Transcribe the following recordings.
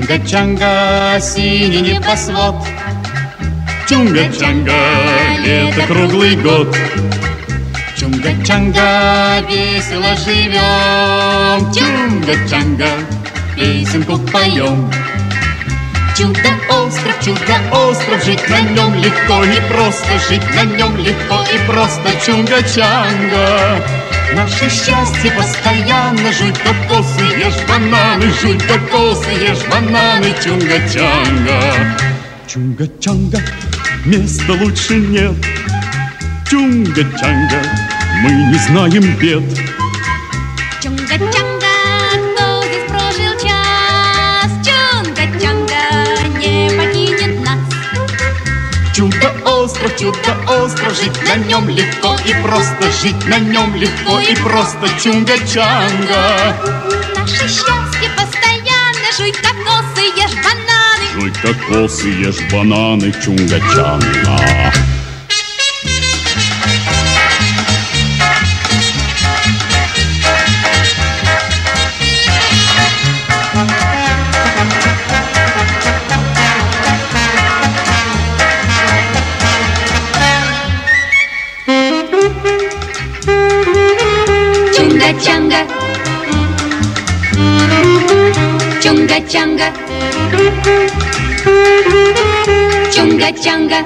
Чунга-чанга, синий небосвод. Чунга-чанга, лето круглый год. Чунга-чанга, весело живем. Чунга-чанга, песенку поем. Чудо-остров, жить на нем легко и просто. Жить на нем легко и просто. Чунга-чанга, наше счастье постоянно. Жуй кокосы, ешь бананы. Жуй кокосы, ешь бананы. Чунга-чанга. Чунга-чанга, места лучше нет. Чунга-чанга, мы не знаем бед. Чунга-чанга, кто здесь прожил час? Чунга-чанга не покинет нас. Чудо-остров, жить на нем легко и просто. Жить на нем легко и просто. Чунга-чанга, наше счастье постоянно. Жуй кокосы, ешь бананы. жуй кокосы, ешь бананы. Чунга-чанга. Чунга-чанга, чунга-чанга, чунга-чанга.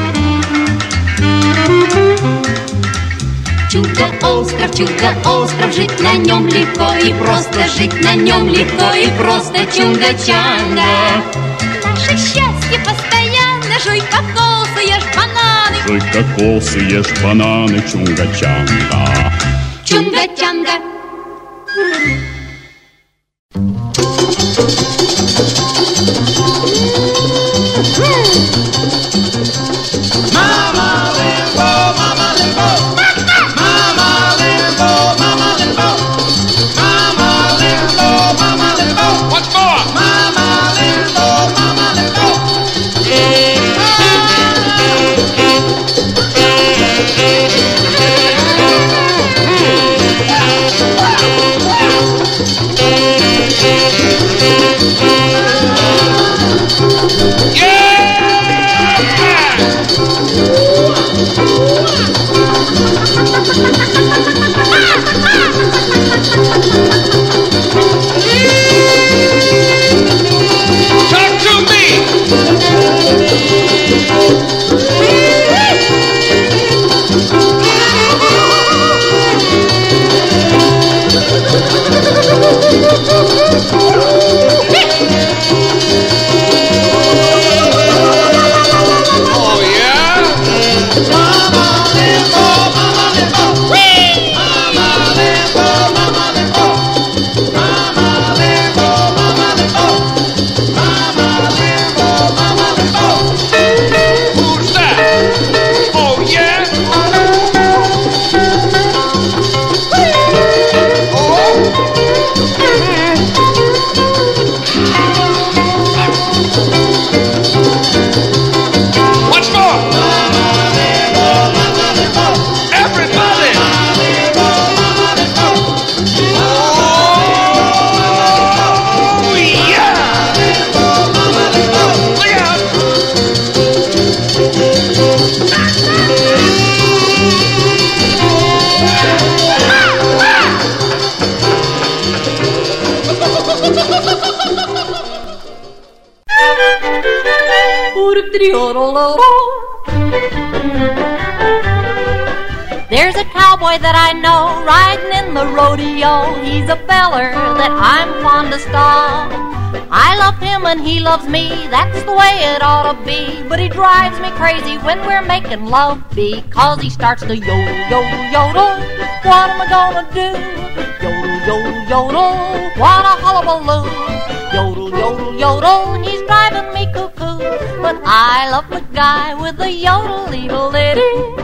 Чудо-остров, жить на нем легко и просто. Жить на нем легко и просто. Чунга-чанга, наше счастье постоянно. Жуй кокосы, ешь бананы. Жуй кокосы, ешь бананы. Чунга-чанга. Чунга-чанга. Mama Limbo, Mama Limbo. Mama Limbo, Mama Limbo. Mama Limbo, Mama Limbo. What's more? Mama Limbo, Mama Limbo. There's a cowboy that I know riding in the rodeo. He's a feller that I'm fond of style. I love him and he loves me, that's the way it ought to be. But he drives me crazy when we're making love, because he starts to yodel, yodel, yodel. What am I gonna do? Yodel, yodel, yodel. What a hullabaloo. Yodel, yodel, yodel. He's driving me cuckoo. But I love the guy with the yodel-eedle-liddy.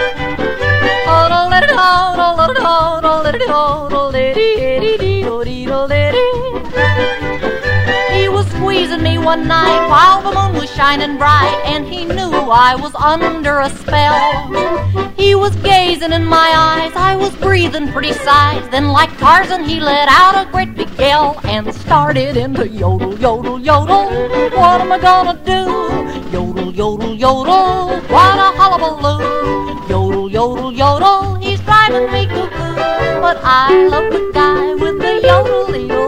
He was squeezing me one night while the moon was shining bright, and he knew I was under a spell. He was gazing in my eyes, I was breathing pretty sighs. Then like Tarzan he let out a great big yell and started into yodel, yodel, yodel. What am I gonna do? Yodel, yodel, yodel. What a hullabaloo. Yodel, yodel, yodel. He's driving me cuckoo. But I love the guy with the yodel, yodel,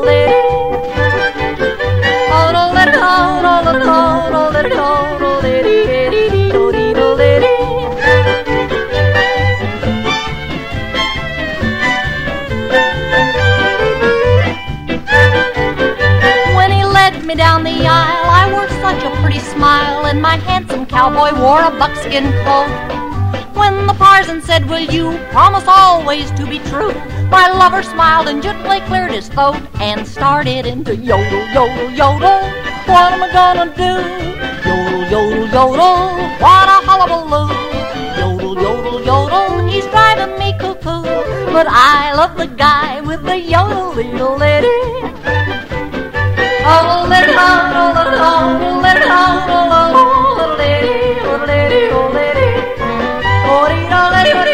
When he led me down the aisle, I wore such a pretty smile, and my handsome cowboy wore a buckskin coat. When the parson said, will you promise always to be true, my lover smiled and gently cleared his throat and started into yodel, yodel, yodel. What am I gonna do? Yodel, yodel, yodel. What a hullabaloo. Yodel, yodel, yodel. He's driving me cuckoo. But I love the guy with the yodel, yodel, lady. Oh, let it out, oh, let it out, let it out, oh, little lady, little lady, oh, lady. Oh, let it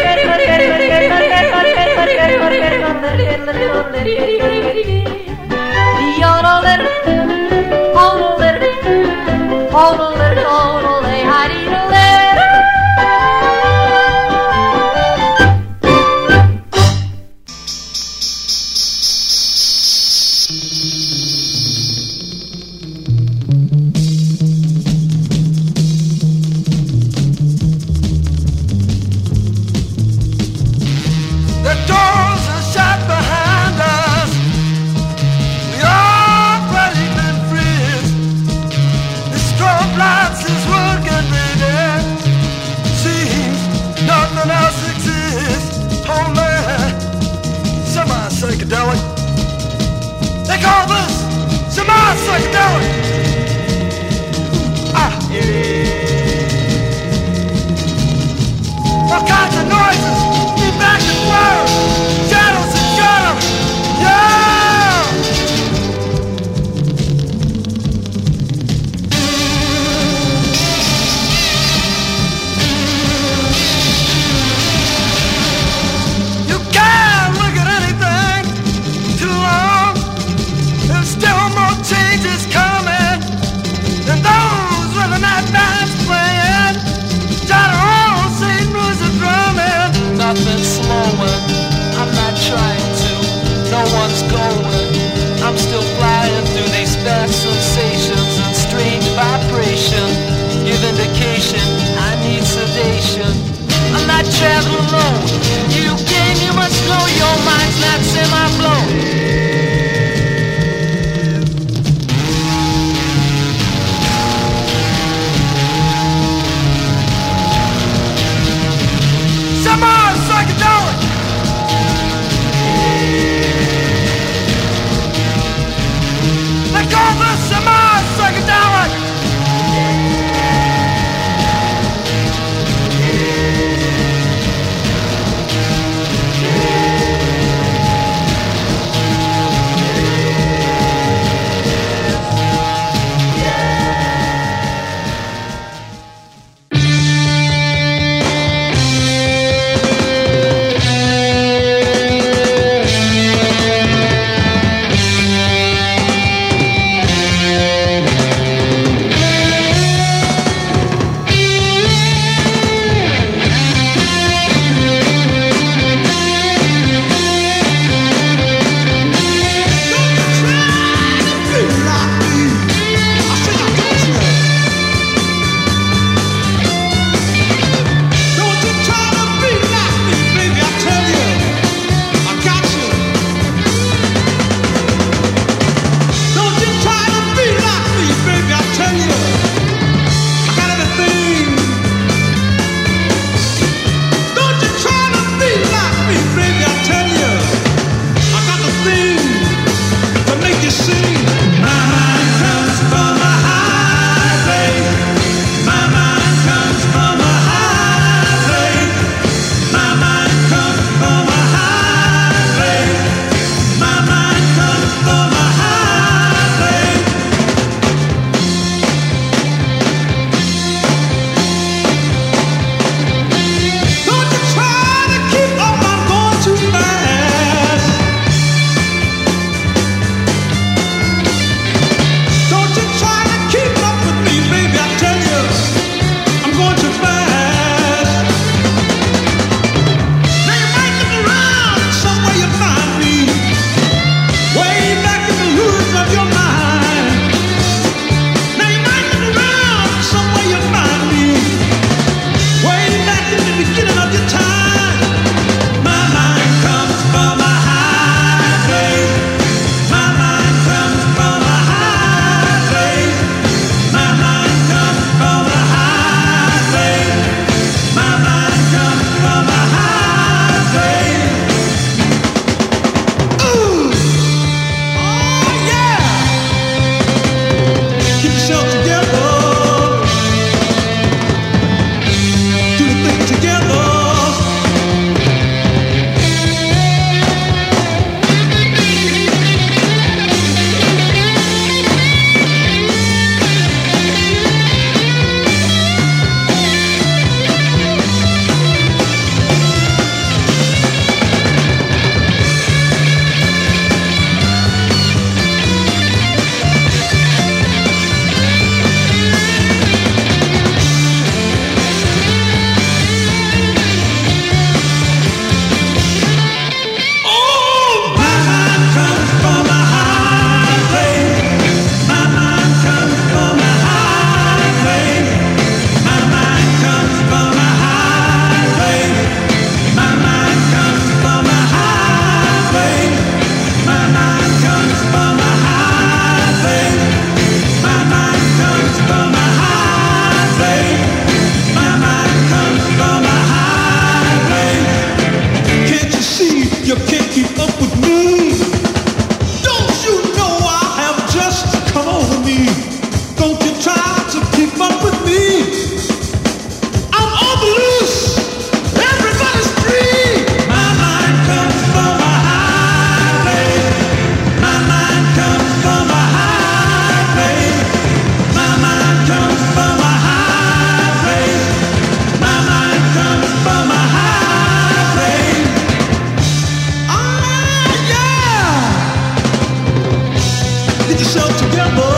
Get yourself together.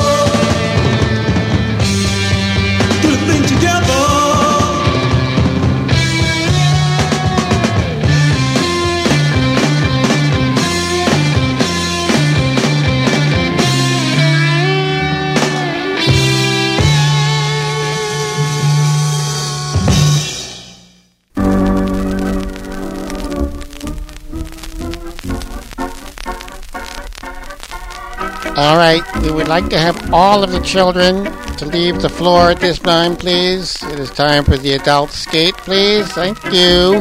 Do the thing together. All right, we would like to have all of the children to leave the floor at this time, please. It is time for the adult skate, please. Thank you.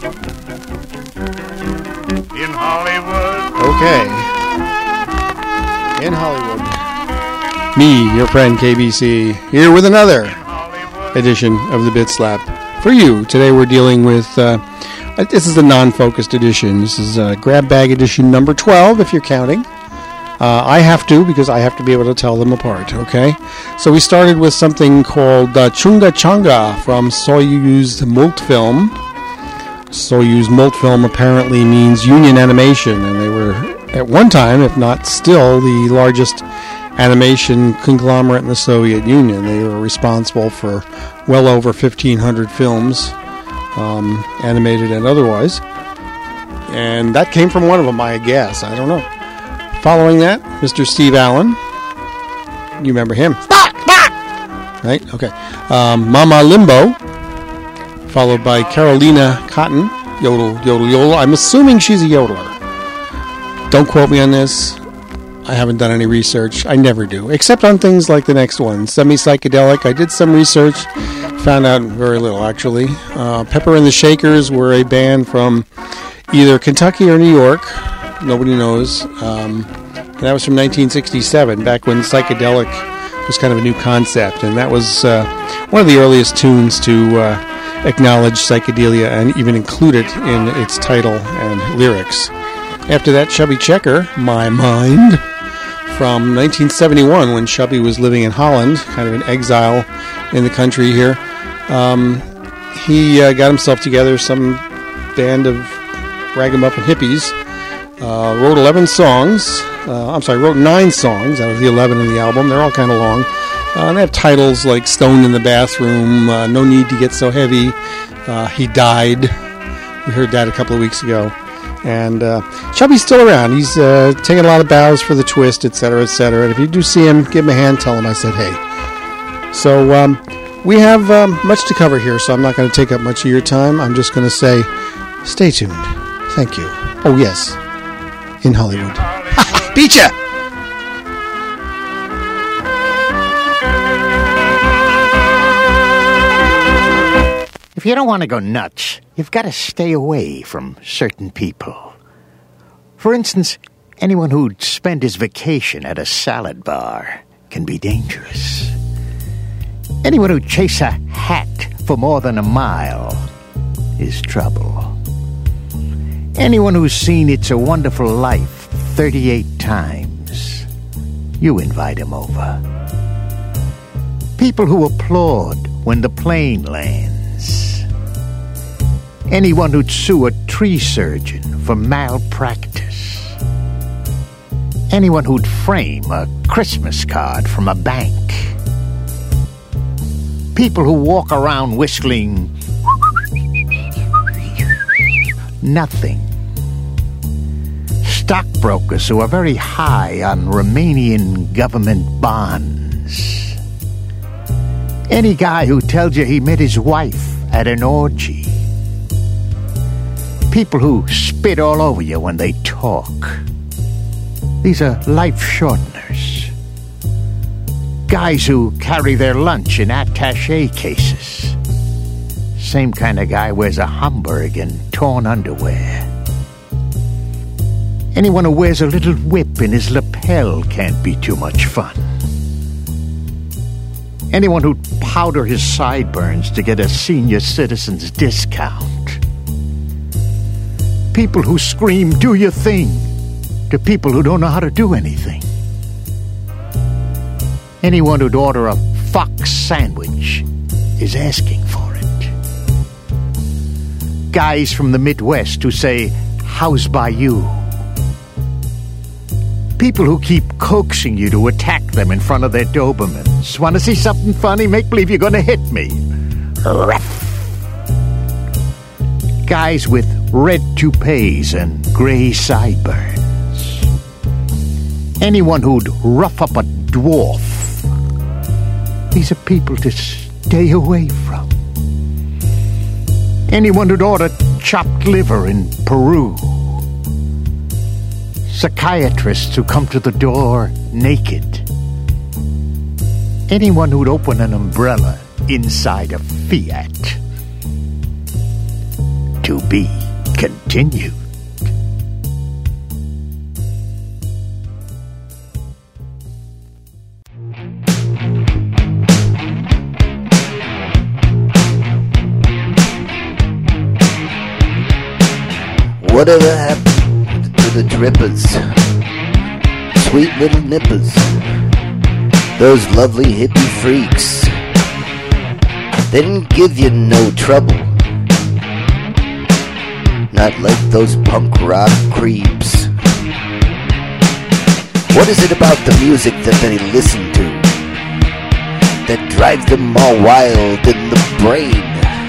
In Hollywood. Okay. In Hollywood. Me, your friend KBC, here with another edition of the Bit Slap for you. Today we're dealing with, this is a non-focused edition. This is Grab Bag edition number 12, if you're counting. I have to, because I have to be able to tell them apart, okay? So we started with something called Chunga Changa from Soyuz Multfilm. Soyuz Multfilm apparently means Union Animation, and they were, at one time, if not still, the largest animation conglomerate in the Soviet Union. They were responsible for well over 1,500 films, animated and otherwise. And that came from one of them, I guess. I don't know. Following that, Mr. Steve Allen. You remember him? Right? Okay. Mama Limbo. Followed by Carolina Cotton. Yodel, yodel, yodel. I'm assuming she's a yodeler. Don't quote me on this. I haven't done any research. I never do. Except on things like the next one. Semi-psychedelic. I did some research. Found out very little, actually. Pepper and the Shakers were a band from either Kentucky or New York. Nobody knows. And that was from 1967, back when psychedelic was kind of a new concept. And that was one of the earliest tunes to acknowledge psychedelia and even include it in its title and lyrics. After that, Chubby Checker, My Mind, from 1971, when Chubby was living in Holland, kind of in exile in the country here. He got himself together, some band of ragamuffin hippies. Wrote 11 songs. Wrote 9 songs out of the 11 in the album. They're all kind of long. They have titles like Stoned in the Bathroom, No Need to Get So Heavy, He Died. We heard that a couple of weeks ago. And Chubby's still around. He's taking a lot of bows for the twist, etc., etc. And if you do see him, give him a hand, tell him I said hey. So we have much to cover here, so I'm not going to take up much of your time. I'm just going to say, stay tuned. Thank you. Oh, yes. In Hollywood. Ha! Beat ya! If you don't want to go nuts, you've got to stay away from certain people. For instance, anyone who'd spend his vacation at a salad bar can be dangerous. Anyone who'd chase a hat for more than a mile is trouble. Anyone who's seen It's a Wonderful Life 38 times, you invite him over. People who applaud when the plane lands. Anyone who'd sue a tree surgeon for malpractice. Anyone who'd frame a Christmas card from a bank. People who walk around whistling nothing. Stockbrokers who are very high on Romanian government bonds. Any guy who tells you he met his wife at an orgy. People who spit all over you when they talk. These are life shorteners. Guys who carry their lunch in attaché cases. Same kind of guy wears a Hamburg and torn underwear. Anyone who wears a little whip in his lapel can't be too much fun. Anyone who'd powder his sideburns to get a senior citizen's discount. People who scream, "Do your thing," to people who don't know how to do anything. Anyone who'd order a fox sandwich is asking for it. Guys from the Midwest who say, "How's by you?" People who keep coaxing you to attack them in front of their Dobermans. Want to see something funny? Make believe you're going to hit me. Ruff. Guys with red toupees and gray sideburns. Anyone who'd rough up a dwarf. These are people to stay away from. Anyone who'd order chopped liver in Peru. Psychiatrists who come to the door naked. Anyone who'd open an umbrella inside a Fiat. To be continued. Whatever happened to the drippers? Sweet little nippers. Those lovely hippie freaks. They didn't give you no trouble. Not like those punk rock creeps. What is it about the music that they listen to that drives them all wild in the brain?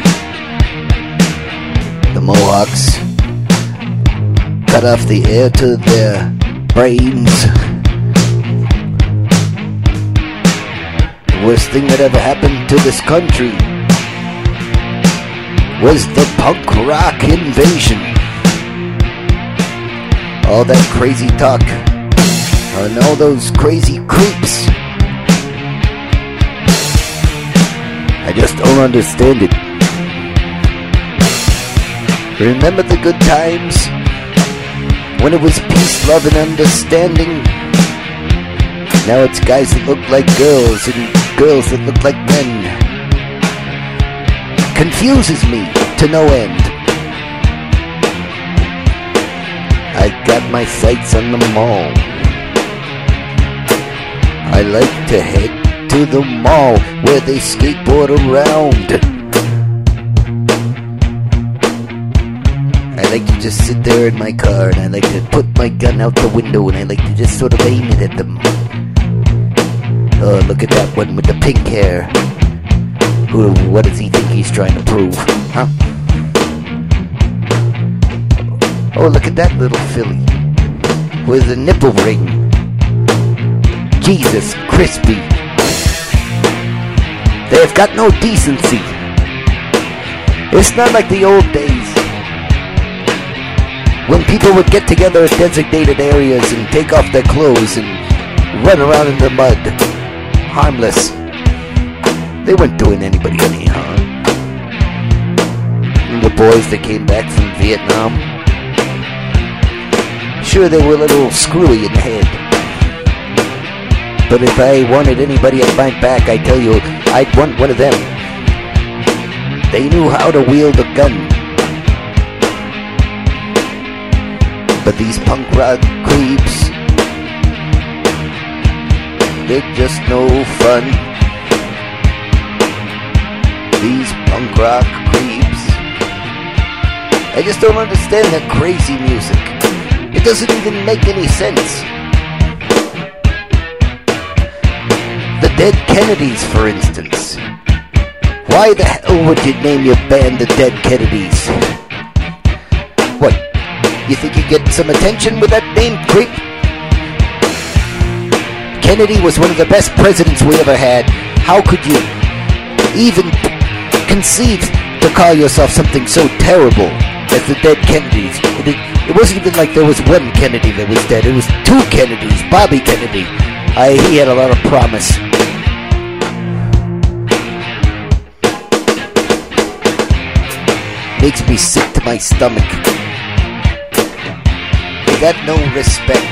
The Mohawks cut off the air to their brains. The worst thing that ever happened to this country was the punk rock invasion. All that crazy talk and all those crazy creeps. I just don't understand it. Remember the good times when it was peace, love, and understanding? Now it's guys that look like girls and girls that look like men. Confuses me to no end. I got my sights on the mall. I like to head to the mall where they skateboard around. I like to just sit there in my car and I like to put my gun out the window and I like to just sort of aim it at them. Oh, look at that one with the pink hair. What does he think he's trying to prove? Huh? Oh, look at that little filly with a nipple ring. Jesus, crispy. They've got no decency. It's not like the old days when people would get together at designated areas and take off their clothes and run around in the mud, harmless. They weren't doing anybody any harm. And the boys that came back from Vietnam, sure, they were a little screwy in the head. But if I wanted anybody at my back, I tell you, I'd want one of them. They knew how to wield a gun. But these punk rock creeps, they're just no fun. These punk rock creeps. I just don't understand that crazy music. It doesn't even make any sense. The Dead Kennedys, for instance. Why the hell would you name your band the Dead Kennedys? What? You think you get some attention with that name, creep? Kennedy was one of the best presidents we ever had. How could you even conceive to call yourself something so terrible as the Dead Kennedys? It wasn't even like there was one Kennedy that was dead. It was two Kennedys. Bobby Kennedy. He had a lot of promise. Makes me sick to my stomach. They got no respect.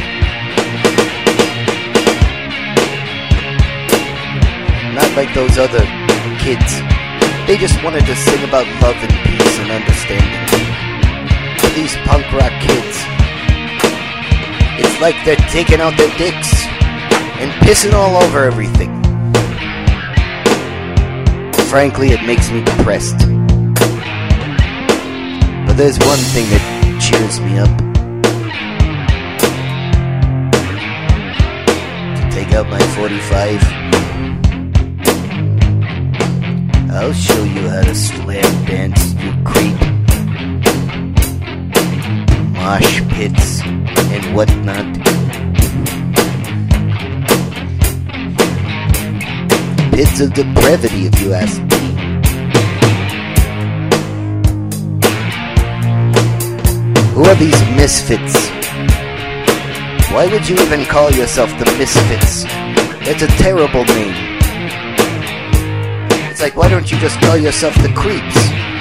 Not like those other kids. They just wanted to sing about love and peace and understanding. But these punk rock kids, it's like they're taking out their dicks and pissing all over everything. Frankly, it makes me depressed. But there's one thing that cheers me up. Take out my 45. I'll show you how to slam dance, you creep. Mosh pits and whatnot. Pits of depravity, if you ask me. Who are these misfits? Why would you even call yourself the Misfits? It's a terrible name. It's like, why don't you just call yourself the Creeps?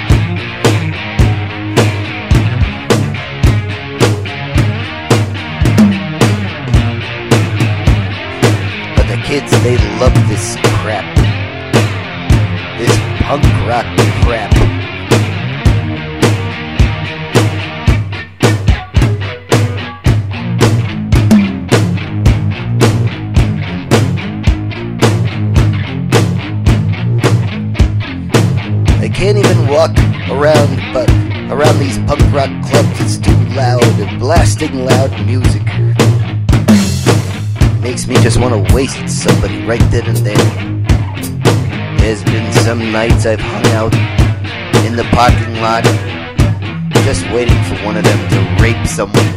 But the kids, they love this crap. This punk rock crap. Can't even walk around these punk rock clubs. It's too loud and blasting loud music. Makes me just want to waste somebody right then and there. There's been some nights I've hung out in the parking lot just waiting for one of them to rape someone.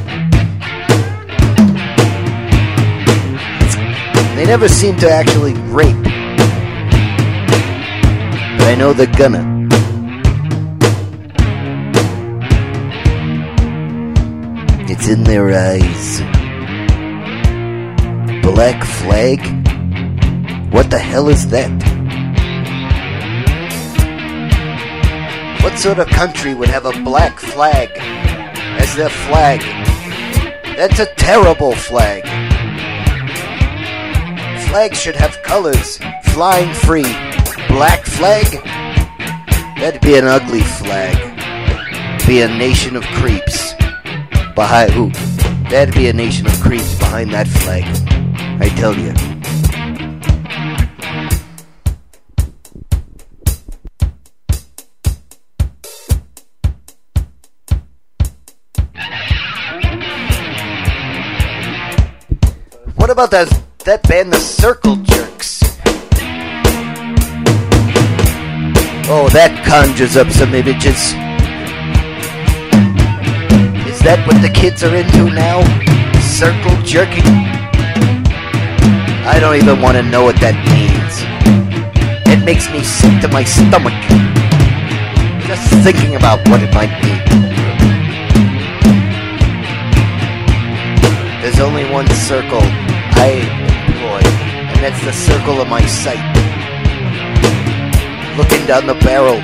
They never seem to actually rape, but I know they're gonna. It's in their eyes. Black flag? What the hell is that? What sort of country would have a black flag as their flag? That's a terrible flag. Flags should have colors, flying free. Black flag? That'd be an ugly flag. Be a nation of creeps. Behind who? That'd be a nation of creeps behind that flag. I tell you. What about that band, the Circle Jerks? Oh, that conjures up some images. Is that what the kids are into now? Circle jerking? I don't even want to know what that means. It makes me sick to my stomach. Just thinking about what it might be. There's only one circle I employ, and that's the circle of my sight. Looking down the barrel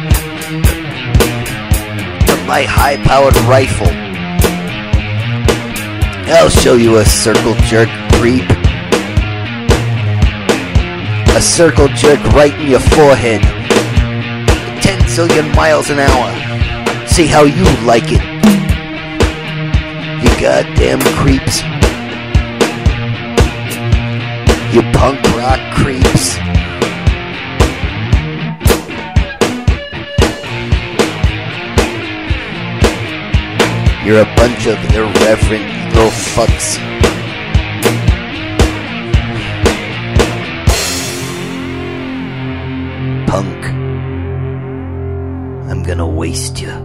of my high-powered rifle. I'll show you a circle jerk, creep. A circle jerk right in your forehead. 10 zillion miles an hour. See how you like it. You goddamn creeps. You punk rock creeps. You're a bunch of irreverent little fucks. Punk. I'm gonna waste you.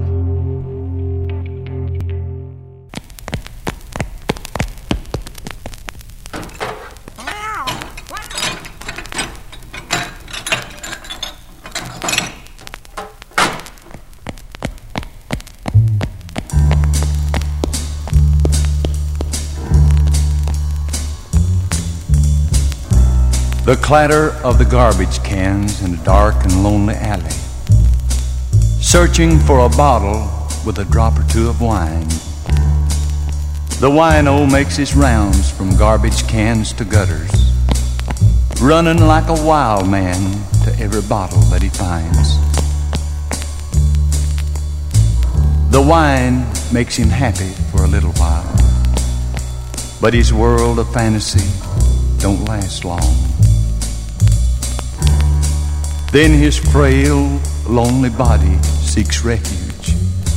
The clatter of the garbage cans in a dark and lonely alley, searching for a bottle with a drop or two of wine. The wino makes his rounds from garbage cans to gutters, running like a wild man to every bottle that he finds. The wine makes him happy for a little while, but his world of fantasy don't last long. Then his frail, lonely body seeks refuge,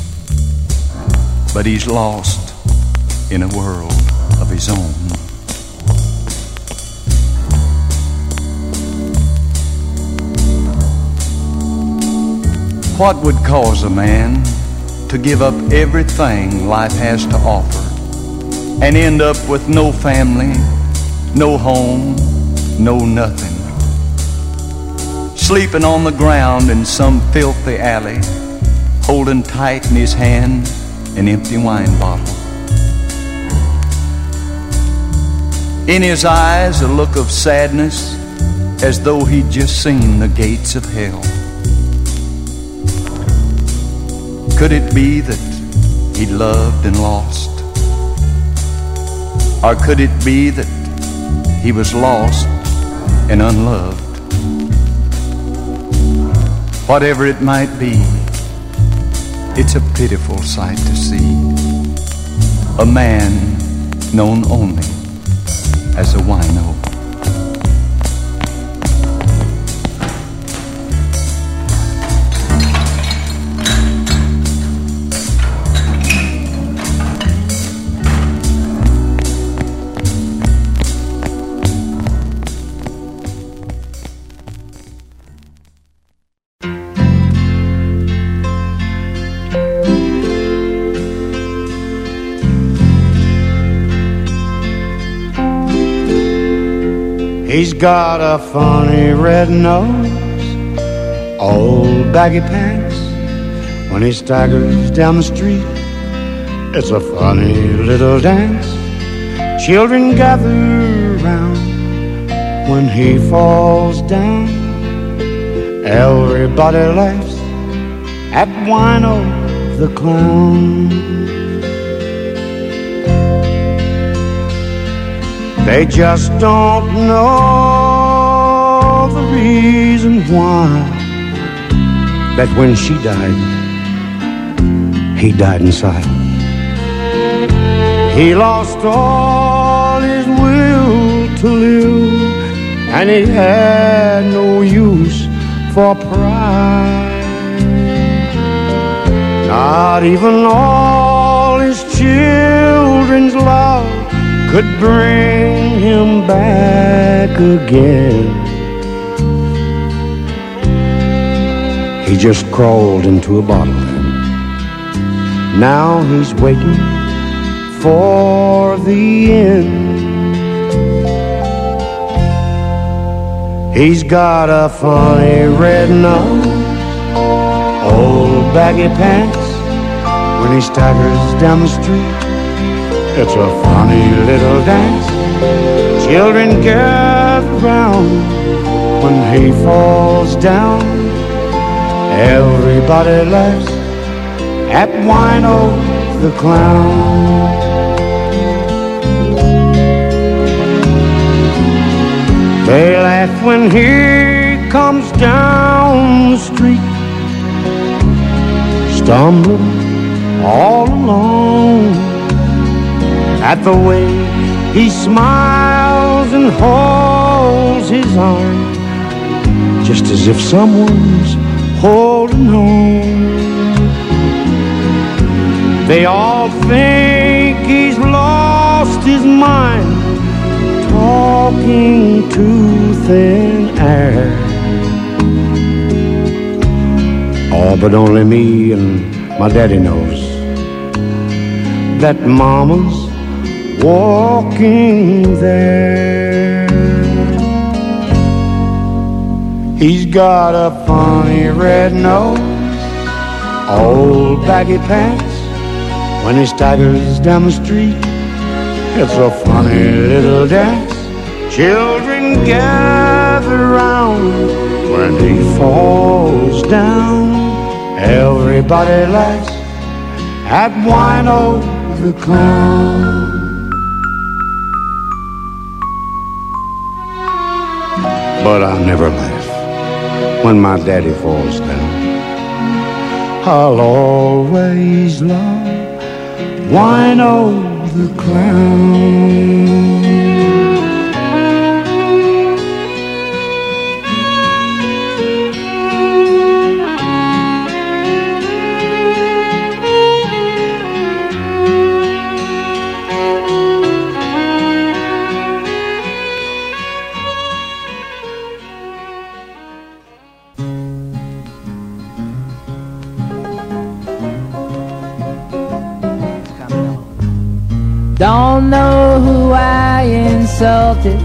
but he's lost in a world of his own. What would cause a man to give up everything life has to offer and end up with no family, no home, no nothing? Sleeping on the ground in some filthy alley, holding tight in his hand an empty wine bottle. In his eyes a look of sadness, as though he'd just seen the gates of hell. Could it be that he loved and lost? Or could it be that he was lost and unloved? Whatever it might be, it's a pitiful sight to see a man known only as a wino. He's got a funny red nose, old baggy pants. When he staggers down the street, it's a funny little dance. Children gather round when he falls down. Everybody laughs at Wino the clown. They just don't know the reason why, that when she died, he died inside. He lost all his will to live, and he had no use for pride. Not even all his children's love could bring him back again. He just crawled into a bottle then. Now he's waiting for the end. He's got a funny red nose, old baggy pants. When he staggers down the street, it's a funny little dance. Children gather round when he falls down. Everybody laughs at Wino the clown. They laugh when he comes down the street, stumbling all alone, at the way he smiles and holds his arm, just as if someone's holding on. They all think he's lost his mind, talking to thin air. Oh, but only me and my daddy knows that Mama's walking there. He's got a funny red nose, old baggy pants. When he staggers down the street, it's a funny little dance. Children gather round when he falls down. Everybody laughs at Wino the clown. But I never laugh when my daddy falls down. I'll always love Wino the clown. Don't know who I insulted.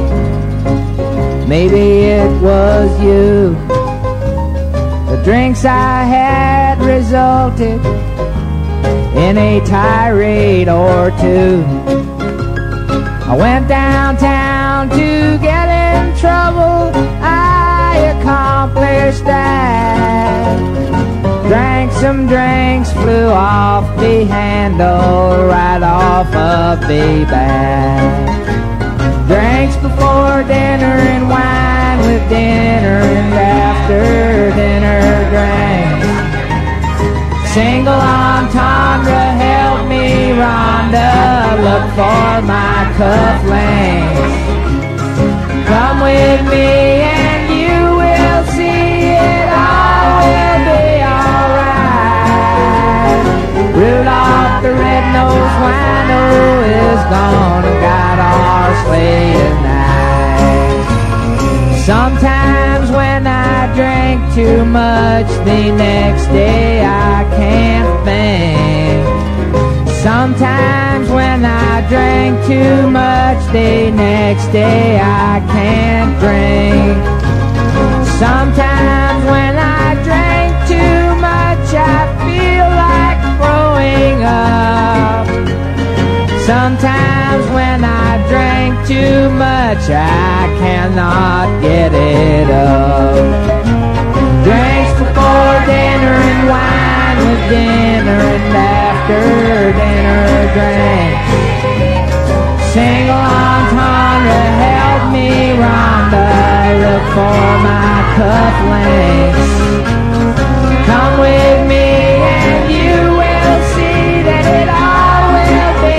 Maybe it was you. The drinks I had resulted in a tirade or two. I went downtown to get in trouble. I accomplished that. Drank some drinks, flew off the handle, right off of the bat. Drinks before dinner and wine with dinner and after dinner drinks. Single entendre, help me Rhonda, look for my cufflinks. Come with me and you will see it all will be alright. Rudolph the red-nosed wino is gonna guide our sleigh tonight. Sometimes when I drink too much, the next day I can't think. Sometimes when I drink too much, the next day I can't drink. Sometimes when I drink too much, I feel like throwing up. Sometimes when I drink too much, I cannot get it up. Drinks before dinner and wine with dinner and after dinner drinks. Single entendre, help me Rhonda, look for my cufflinks. Come with me and you will see that it all will be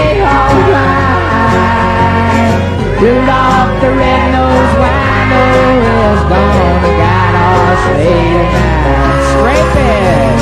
alright. Rudolph the red-nosed wino is gonna guide our sleigh tonight. Scrape it!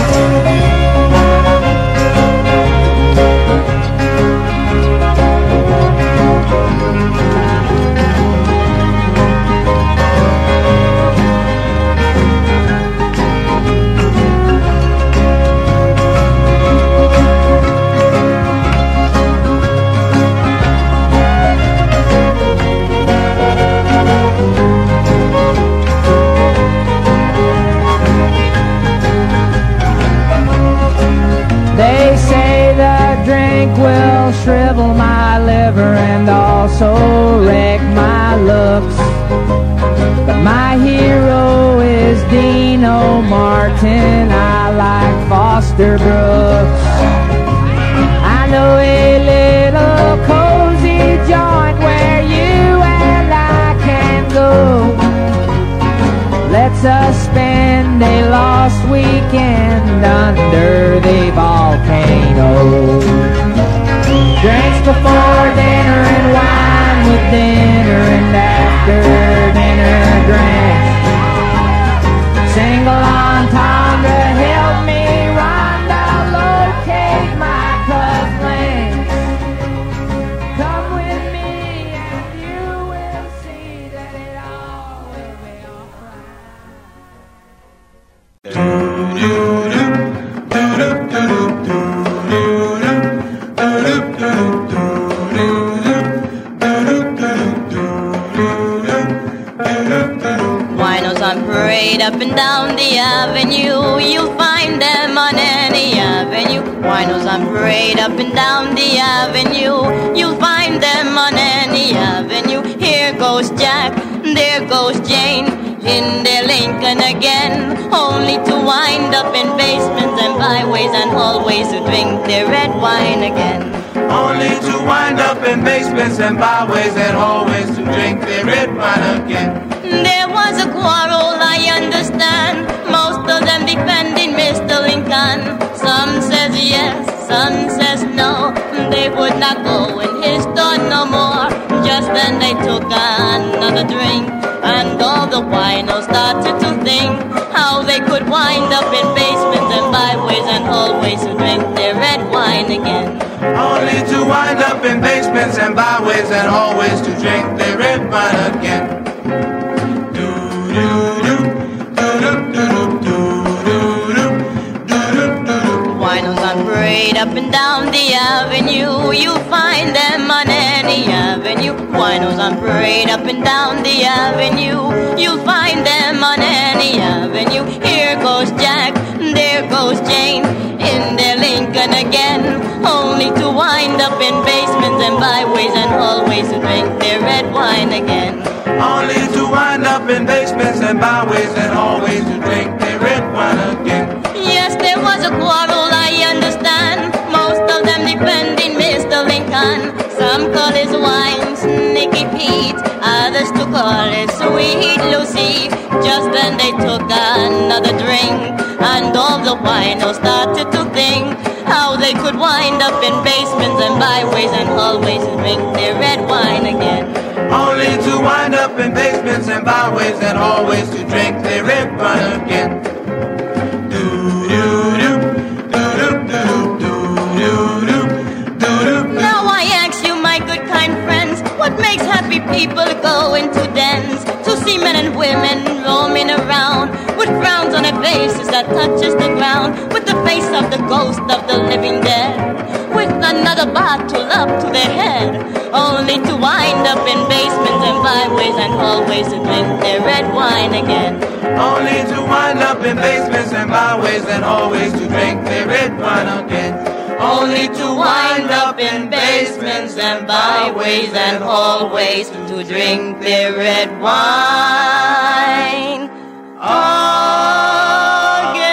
They say the drink will shrivel my liver and also wreck my looks. But my hero is Dino Martin, I like Foster Brooks. I know a little cozy joint where you and I can go. Let's us spend a lost weekend under the volcano. Drinks before dinner and wine with dinner and after dinner drinks. Single entendre, help me Rhonda, locate my cufflinks. Come with me and you will see that it all will be Winos on parade up and down the avenue. You'll find them on any avenue. Winos on parade up and down the avenue. You'll find them on any avenue. Here goes Jack, there goes Jane, in their Lincoln again, only to wind up in basements and byways and hallways to drink their red wine again. Only to wind up in basements and byways and hallways to drink their red wine again. There was a quarrel, I understand, most of them defending Mr. Lincoln. Some says yes, some says no, they would not go in his store no more. Just then they took another drink, and all the winos started to think how they could wind up in basements and byways and hallways to drink their red wine again. Only to wind up in basements and byways and hallways to drink their red wine again. Winos on parade up and down the avenue. you'll find them on any avenue. Winos on parade up and down the avenue. You'll find them on any avenue. Here goes Jack, there goes Jane, in their Lincoln again, only to wind up in basements and byways and hallways to drink their red wine again. Only to wind up in basements and byways and hallways to drink their red wine again. Yes, there was a quarrel, I understand. Most of them defending Mr. Lincoln. Some call his wine Sneaky Pete, others to call it Sweet Lucy. Just then they took another drink, and all the winos started to think how they could wind up in basements and byways and hallways and drink their red wine again. Only to wind up in basements and byways and hallways to drink their red wine again. Now I ask you, my good kind friends, what makes happy people go into dens to see men and women roaming around with frowns on their faces that touches the ground, with the face of the ghost of the living dead, with another bottle up to their head, only to wind up in basements and byways and hallways to drink their red wine again. Only to wind up in basements and byways and hallways to drink their red wine again. Only to wind up in basements and byways and hallways to drink their red wine again.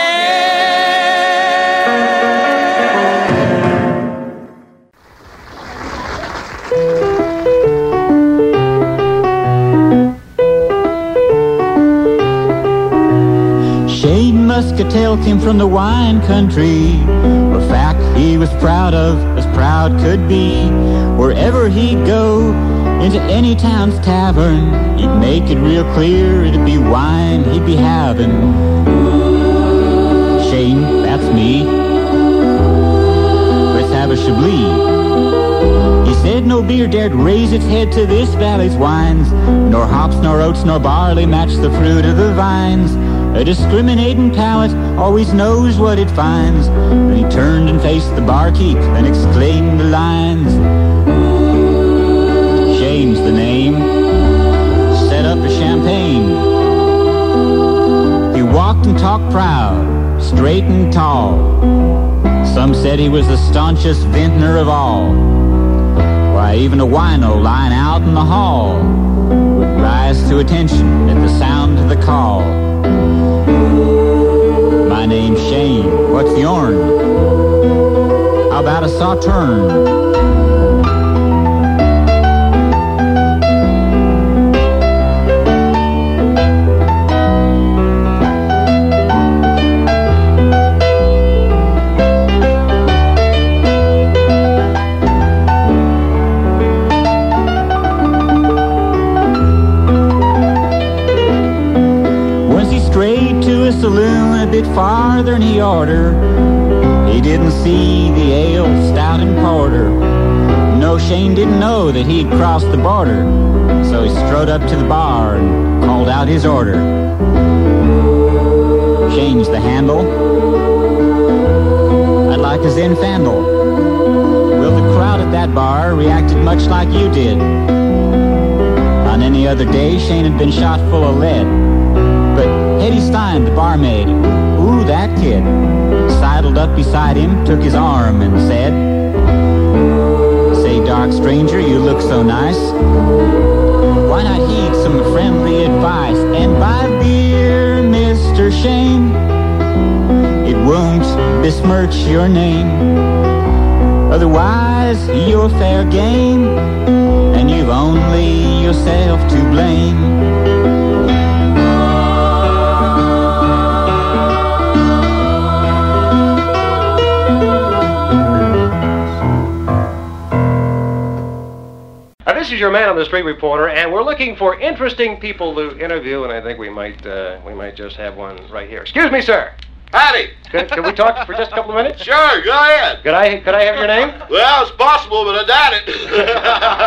Shane Muscatel came from the wine country, a fact he was proud of, as proud could be. Wherever he'd go, into any town's tavern, he'd make it real clear it'd be wine he'd be having. Shane, that's me. Let's have a Chablis. He said no beer dared raise its head to this valley's wines, nor hops, nor oats, nor barley match the fruit of the vines. A discriminating palate always knows what it finds. Then he turned and faced the barkeep and exclaimed the lines. Shane's the name. Set up a champagne. He walked and talked proud, straight and tall. Some said he was the staunchest vintner of all. Why, even a wino lying out in the hall would rise to attention at the sound of the call. My name's Shane. What's yourn? How about a Sauterne? Saloon a bit farther than he ordered. He didn't see the ale, stout and porter. No, Shane didn't know that he'd crossed the border, so he strode up to the bar and called out his order. Change the handle. I'd like a Zinfandel. Well, the crowd at that bar reacted much like you did. On any other day, Shane had been shot full of lead. But Hetty Stein, the barmaid, ooh, that kid, sidled up beside him, took his arm and said, "Say, dark stranger, you look so nice. Why not heed some friendly advice and buy beer, Mr. Shane? It won't besmirch your name. Otherwise, you're fair game, and you've only yourself to blame." This is your man on the street reporter, and we're looking for interesting people to interview, and I think we might just have one right here. Excuse me, sir. Howdy. Can we talk for just a couple of minutes? Sure, go ahead. Could I have your name? Well, it's possible, but I doubt it.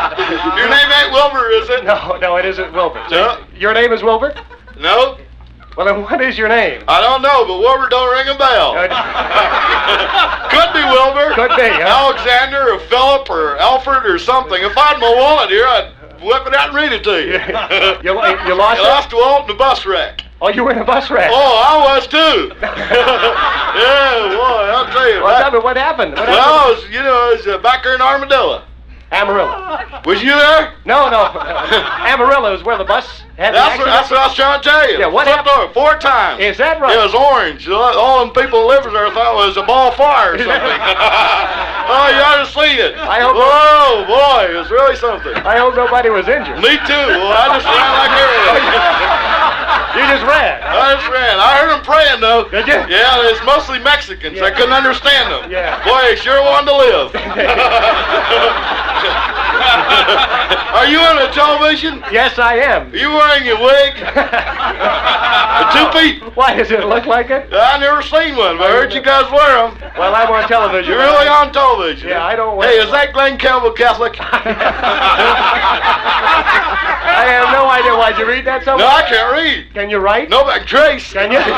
Your name ain't Wilbur, is it? No, it isn't Wilbur. No. Your name is Wilbur? No. Well, then what is your name? I don't know, but Wilbur don't ring a bell. Could be Wilbur. Could be, huh? Alexander or Philip or Alfred or something. If I had my wallet here, I'd whip it out and read it to you. You lost You it? lost Walt in the bus wreck. Oh, you were in a bus wreck? Oh, I was too. Yeah, boy, I'll tell you. Well, tell me, what happened? Well, I was back there in Armadillo. Amarillo. Was you there? No. Amarillo is where the bus had the accident. That's what I was trying to tell you. Yeah, what happened? Over 4 times. Is that right? It was orange. All them people that lived there thought it was a ball of fire or something. Oh, you ought to see it. Whoa, boy, it was really something. I hope nobody was injured. Me too. Well, I just ran like everything. You just ran. I just ran. I heard them praying, though. Did you? Yeah, it's mostly Mexicans. I couldn't understand them. Yeah. Boy, they sure wanted to live. Are you on the television? Yes, I am. Are you wearing a wig? A two-piece? Why, does it look like it? I never seen one, but I heard you guys wear them. Well, I'm on television. You're really on television. Yeah, I don't wear Hey, is that Glenn Campbell Catholic? I have no idea. Why'd you read that somewhere? No, I can't read. Can you write? No, but trace. Can you?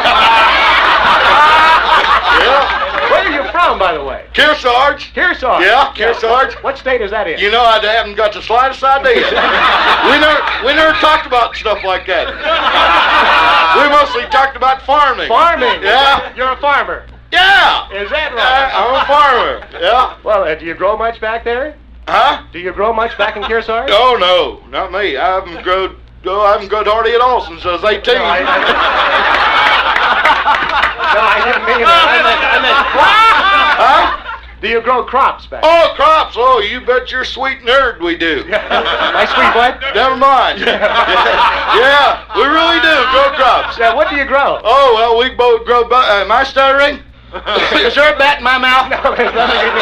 Yeah. Where are you from, by the way? Kearsarge. Kearsarge? Yeah, Kearsarge. What state is that in? You know, I haven't got the slightest idea. we never talked about stuff like that. We mostly talked about farming. Farming? Yeah. You're a farmer? Yeah. Is that right? I'm a farmer. Yeah. Well, do you grow much back there? Huh? Do you grow much back in Kearsarge? Oh, no. Not me. I haven't grown hardly at all since I was 18. No, I didn't mean that. I meant Huh? Do you grow crops back? Oh, crops. Oh, you bet your sweet nerd we do. My sweet what? Never mind. Yeah, we really do grow crops. Yeah, what do you grow? Oh, well, we both grow... am I stuttering? Is there a bat in my mouth? No, there's nothing.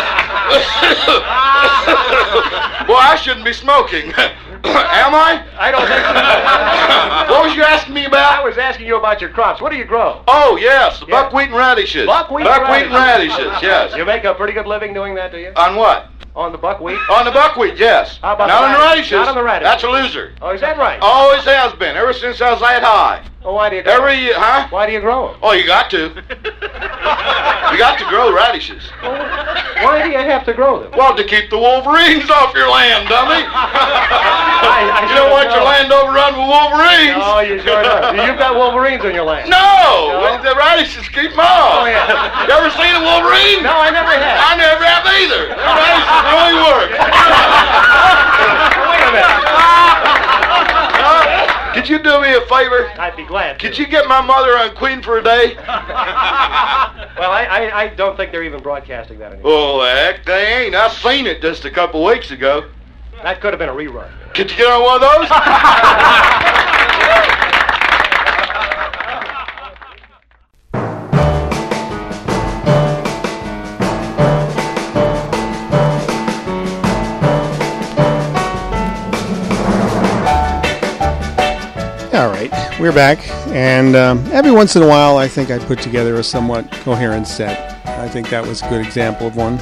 Well, I shouldn't be smoking. Am I? I don't think so. What was you asking me about? I was asking you about your crops. What do you grow? Oh, yes, buckwheat and radishes. Buckwheat and radishes, yes. You make a pretty good living doing that, do you? On what? On the buckwheat? On the buckwheat, yes. How about Not on the radishes. Not on the radishes. That's a loser. Oh, is that right? Always has been, ever since I was that high. Oh, why do you grow them? Every year, huh? Why do you grow them? Oh, you got to. You got to grow radishes. Why do you have to grow them? Well, to keep the wolverines off your land, dummy. I You don't want your land overrun with wolverines. Oh, you sure don't. You've got wolverines on your land. No! The radishes keep them off. Oh, yeah. You ever seen a wolverine? No, I never have. I never have either. The radishes really work. Wait a minute. Could you do me a favor? I'd be glad to. Could you get my mother on Queen for a day? Well, I don't think they're even broadcasting that anymore. Oh, heck, they ain't. I seen it just a couple weeks ago. That could have been a rerun. Could you get on one of those? All right, we're back, and every once in a while, I think I put together a somewhat coherent set. I think that was a good example of one.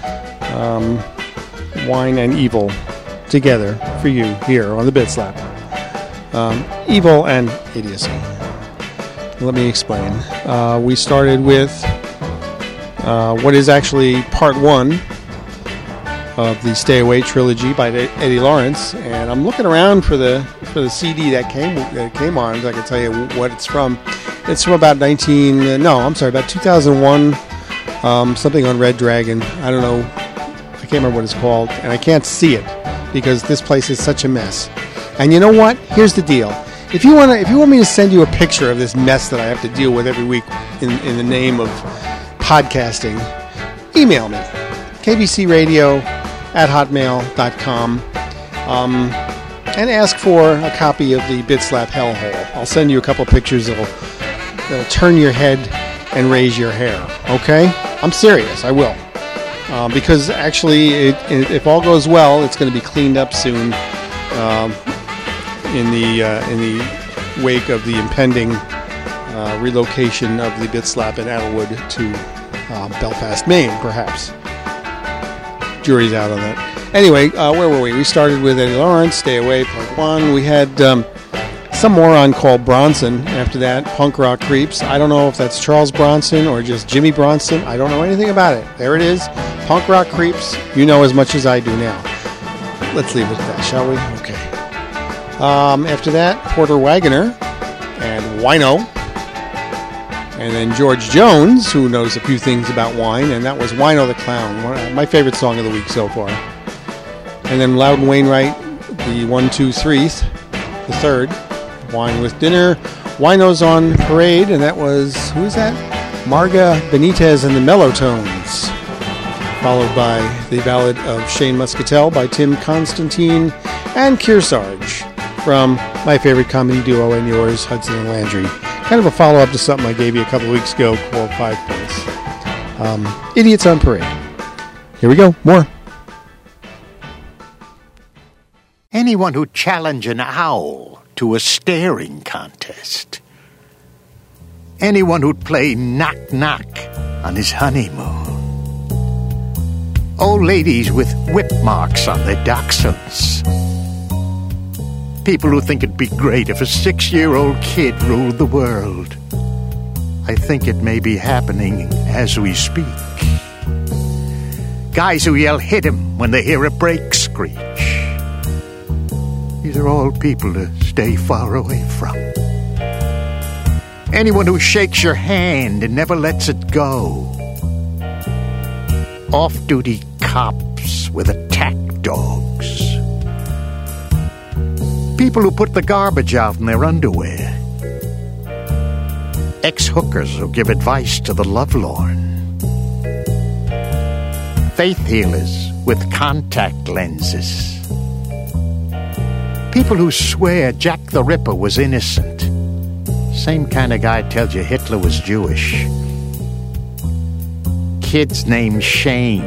Wine and evil together for you here on the Bit Slap. Evil and idiocy. Let me explain. We started with what is actually part one of the Stay Away trilogy by Eddie Lawrence, and I'm looking around for the CD that came on, so I can tell you what it's from. It's from about 2001, something on Red Dragon. I don't know, I can't remember what it's called, and I can't see it because this place is such a mess. And you know what? Here's the deal. If you want me to send you a picture of this mess that I have to deal with every week in the name of podcasting, email me, kbcradio@hotmail.com, and ask for a copy of the Bit Slap Hellhole. I'll send you a couple pictures that'll turn your head and raise your hair. Okay? I'm serious. I will. Because actually, if all goes well, it's going to be cleaned up soon in the wake of the impending relocation of the Bit Slap in Adelwood to Belfast, Maine, perhaps. Jury's out on that. Anyway, where were we? We started with Eddie Lawrence, Stay Away, Part 1. We had some moron called Bronson. After that, Punk Rock Creeps. I don't know if that's Charles Bronson or just Jimmy Bronson. I don't know anything about it. There it is. Punk Rock Creeps. You know as much as I do now. Let's leave it at that, shall we? Okay. After that, Porter Wagoner and Wino. And then George Jones, who knows a few things about wine, and that was Wino the Clown, my favorite song of the week so far. And then Loudon Wainwright, the 1, 2, 3, the third, Wine with Dinner. Wino's on Parade, and that was, who is that? Marga Benitez and the Mellotones. Followed by the Ballad of Shane Muscatel by Tim Constantine and Kearsarge from my favorite comedy duo and yours, Hudson and Landry. Kind of a follow-up to something I gave you a couple of weeks ago called 5 Points. Idiots on Parade. Here we go, more. Anyone who'd challenge an owl to a staring contest. Anyone who'd play knock-knock on his honeymoon. Old ladies with whip marks on their dachshunds. People who think it'd be great if a 6-year-old kid ruled the world. I think it may be happening as we speak. Guys who yell "hit him" when they hear a brake screech. These are all people to stay far away from. Anyone who shakes your hand and never lets it go. Off-duty cops with attack dogs. People who put the garbage out in their underwear. Ex-hookers who give advice to the lovelorn. Faith healers with contact lenses. People who swear Jack the Ripper was innocent. Same kind of guy tells you Hitler was Jewish. Kids named Shane.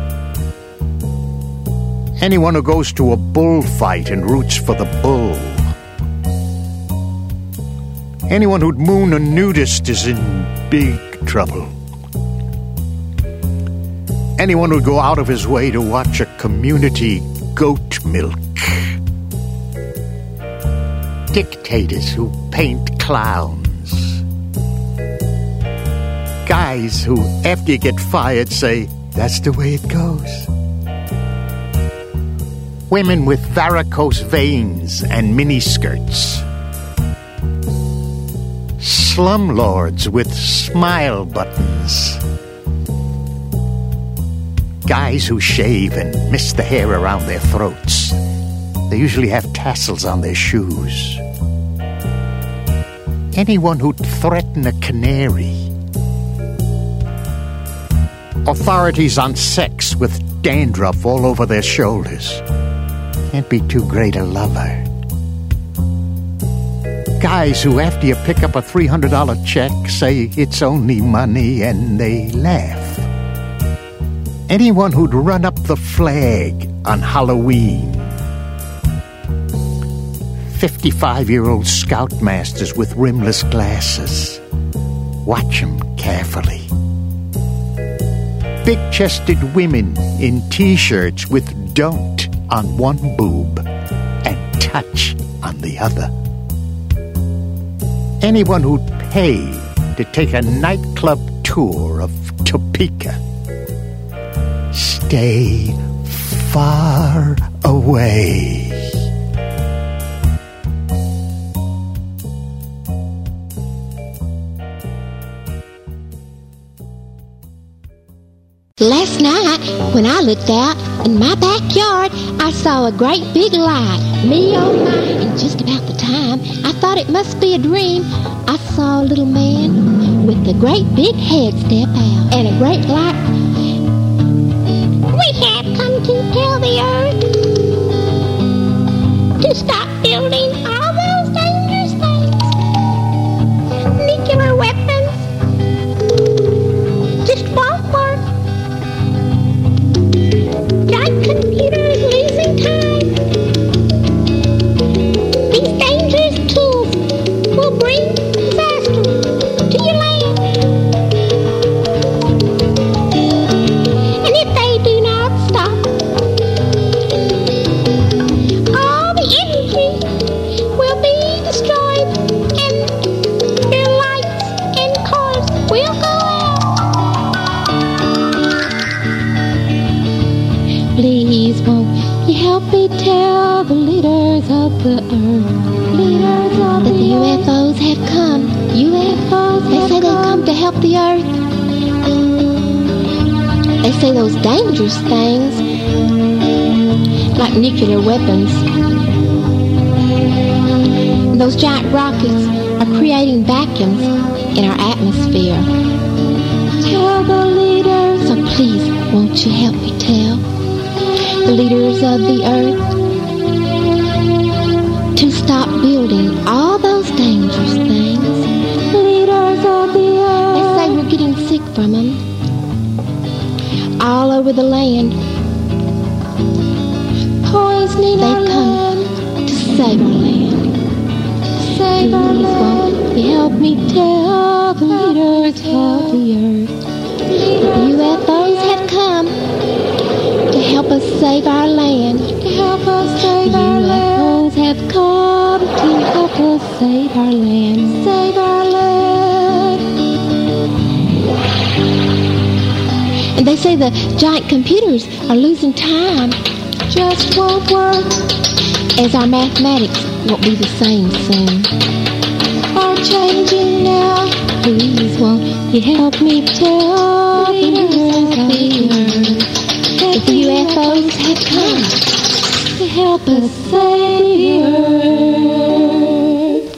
Anyone who goes to a bullfight and roots for the bull. Anyone who'd moon a nudist is in big trouble. Anyone who'd go out of his way to watch a community goat milk. Dictators who paint clowns. Guys who, after you get fired, say, "That's the way it goes." Women with varicose veins and miniskirts. Slumlords with smile buttons. Guys who shave and miss the hair around their throats. They usually have tassels on their shoes. Anyone who'd threaten a canary. Authorities on sex with dandruff all over their shoulders. Can't be too great a lover. Guys who, after you pick up a $300 check, say it's only money and they laugh. Anyone who'd run up the flag on Halloween. 55-year-old scoutmasters with rimless glasses. Watch them carefully. Big-chested women in T-shirts with "don't" on one boob and "touch" on the other. Anyone who'd pay to take a nightclub tour of Topeka. Stay far away. Last night, when I looked out in my backyard, I saw a great big light. Me, oh my, and just about the time I thought it must be a dream, I saw a little man with a great big head step out and a great light. We have come to tell the earth to stop building all those dangerous things. Nuclear weapons just won't work. Giant computers losing time. These dangerous tools will bring disaster to your land. And if they do not stop, all the energy help the earth? They say those dangerous things, like nuclear weapons, those giant rockets are creating vacuums in our atmosphere. Tell the leaders, so please, won't you help me tell the leaders of the earth to stop building all those dangerous things. Leaders of the earth. They say we're getting sick from them all over the land. Poisoning our land. They come to save our land. Save our land. Won't you help me tell the leaders of the earth? The UFOs have come to help us save our land. To help us save our land. UFOs have come to help us save our land. Save our land. And they say the giant computers are losing time. Just won't work. As our mathematics won't be the same soon. Are changing now. Please won't you help me tell the leaders of the earth that the UFOs have come to help us save the earth.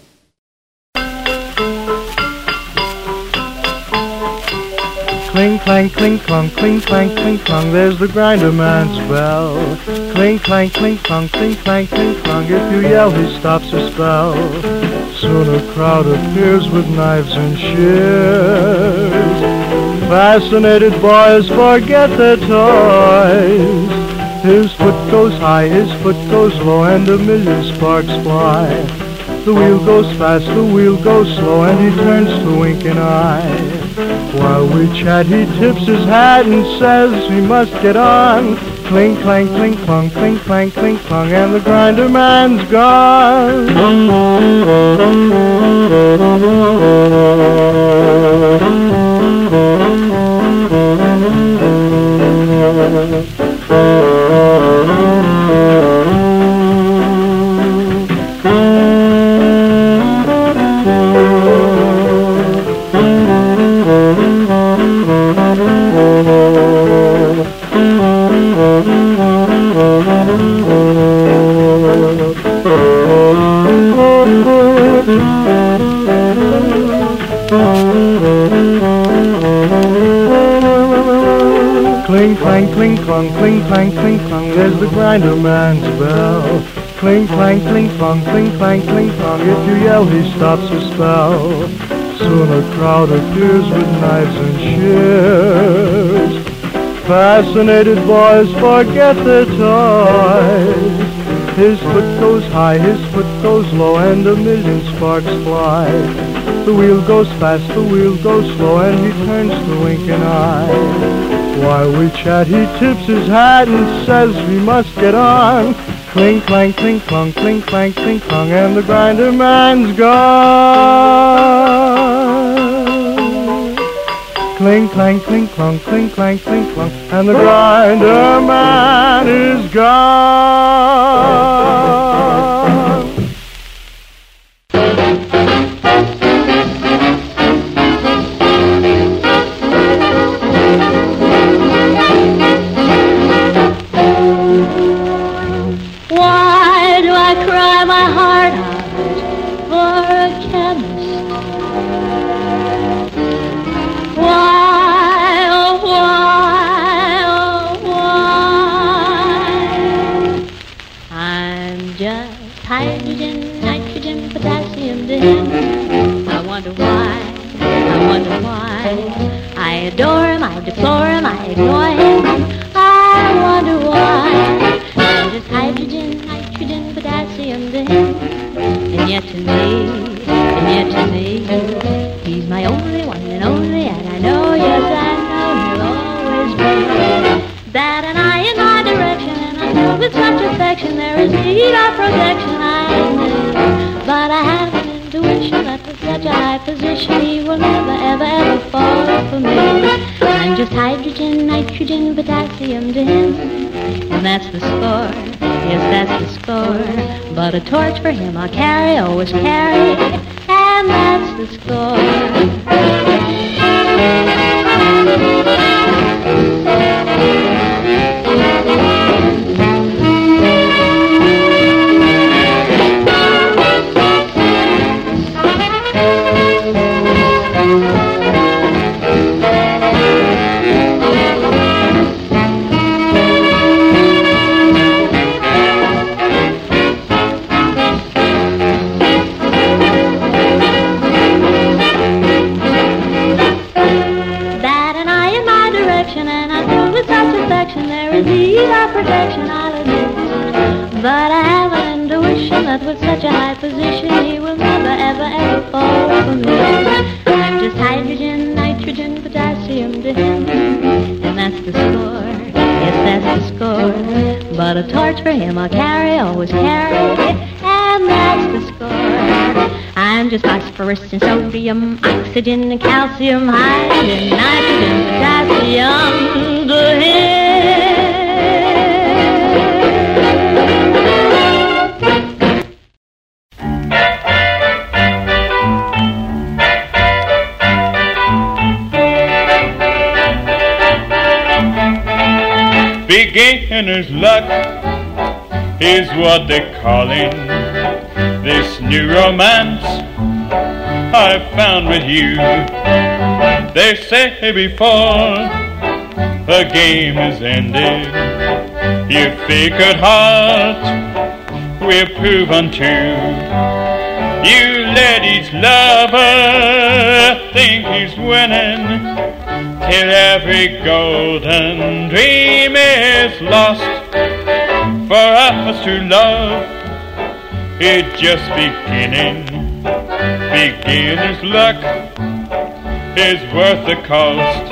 Cling, clang, cling, clong, cling, clang, cling, clong, there's the grinder man's bell. Cling, clang, cling, clong, cling, clang, cling, clong, if you yell he stops a spell. Soon a crowd appears with knives and shears. Fascinated boys forget their toys. His foot goes high, his foot goes low, and a million sparks fly. The wheel goes fast, the wheel goes slow, and he turns to wink an eye. While we chat, he tips his hat and says he must get on. Cling, clang, cling, clong, cling, clang, cling, clong, and the grinder man's gone. Cling, clang, cling, clong, cling, clang, cling, clong, there's the grinder man's bell. Cling, clang, cling, clong, cling, clang, cling, clong, if you yell he stops a spell. Soon a crowd appears with knives and shears. Fascinated boys forget their toys. His foot goes high, his foot goes low, and a million sparks fly. The wheel goes fast, the wheel goes slow, and he turns to wink an eye. While we chat, he tips his hat and says we must get on. Cling, clang, cling, clong, cling, clang, cling, clong, and the grinder man's gone. Cling, clang, cling, clong, cling, clang, cling, clong, and the grinder man is gone. Why do I cry my heart out for a chemist? Why, oh why, oh why? I'm just hydrogen, nitrogen, potassium to him. I wonder why, I wonder why. I adore him, I deplore him, I ignore him. I wonder why. I'm just hydrogen, nitrogen, potassium to him. And yet to me, he's my only one and only, and I know, yes I know he'll always be. That an eye in my direction, and I feel with such affection, there is need of protection, I admit. But I have an intuition that with such a high position, he will never, ever, ever fall for me. I'm just hydrogen, nitrogen, potassium to him. And that's the score, yes, that's the score. But a torch for him I'll carry, always carry, and that's the score. Bat an eye in my direction, and I do with such affection. There is need of protection, I'll admit. But I have an intuition that with such a high position, he will never, ever, ever fall for me. I'm just hydrogen, nitrogen, potassium to him, and that's the score. Yes, that's the score. But a torch for him I'll carry, always carry, and that's the score. I'm just phosphorus and sodium, oxygen and calcium, hydrogen, nitrogen, potassium to him. Beginner's luck is what they call it. This new romance I found with you. They say before the game is ended, your figured heart will prove untrue. You let each lover think he's winning, till every golden dream is lost. For us to love, it's just beginning. Beginner's luck is worth the cost.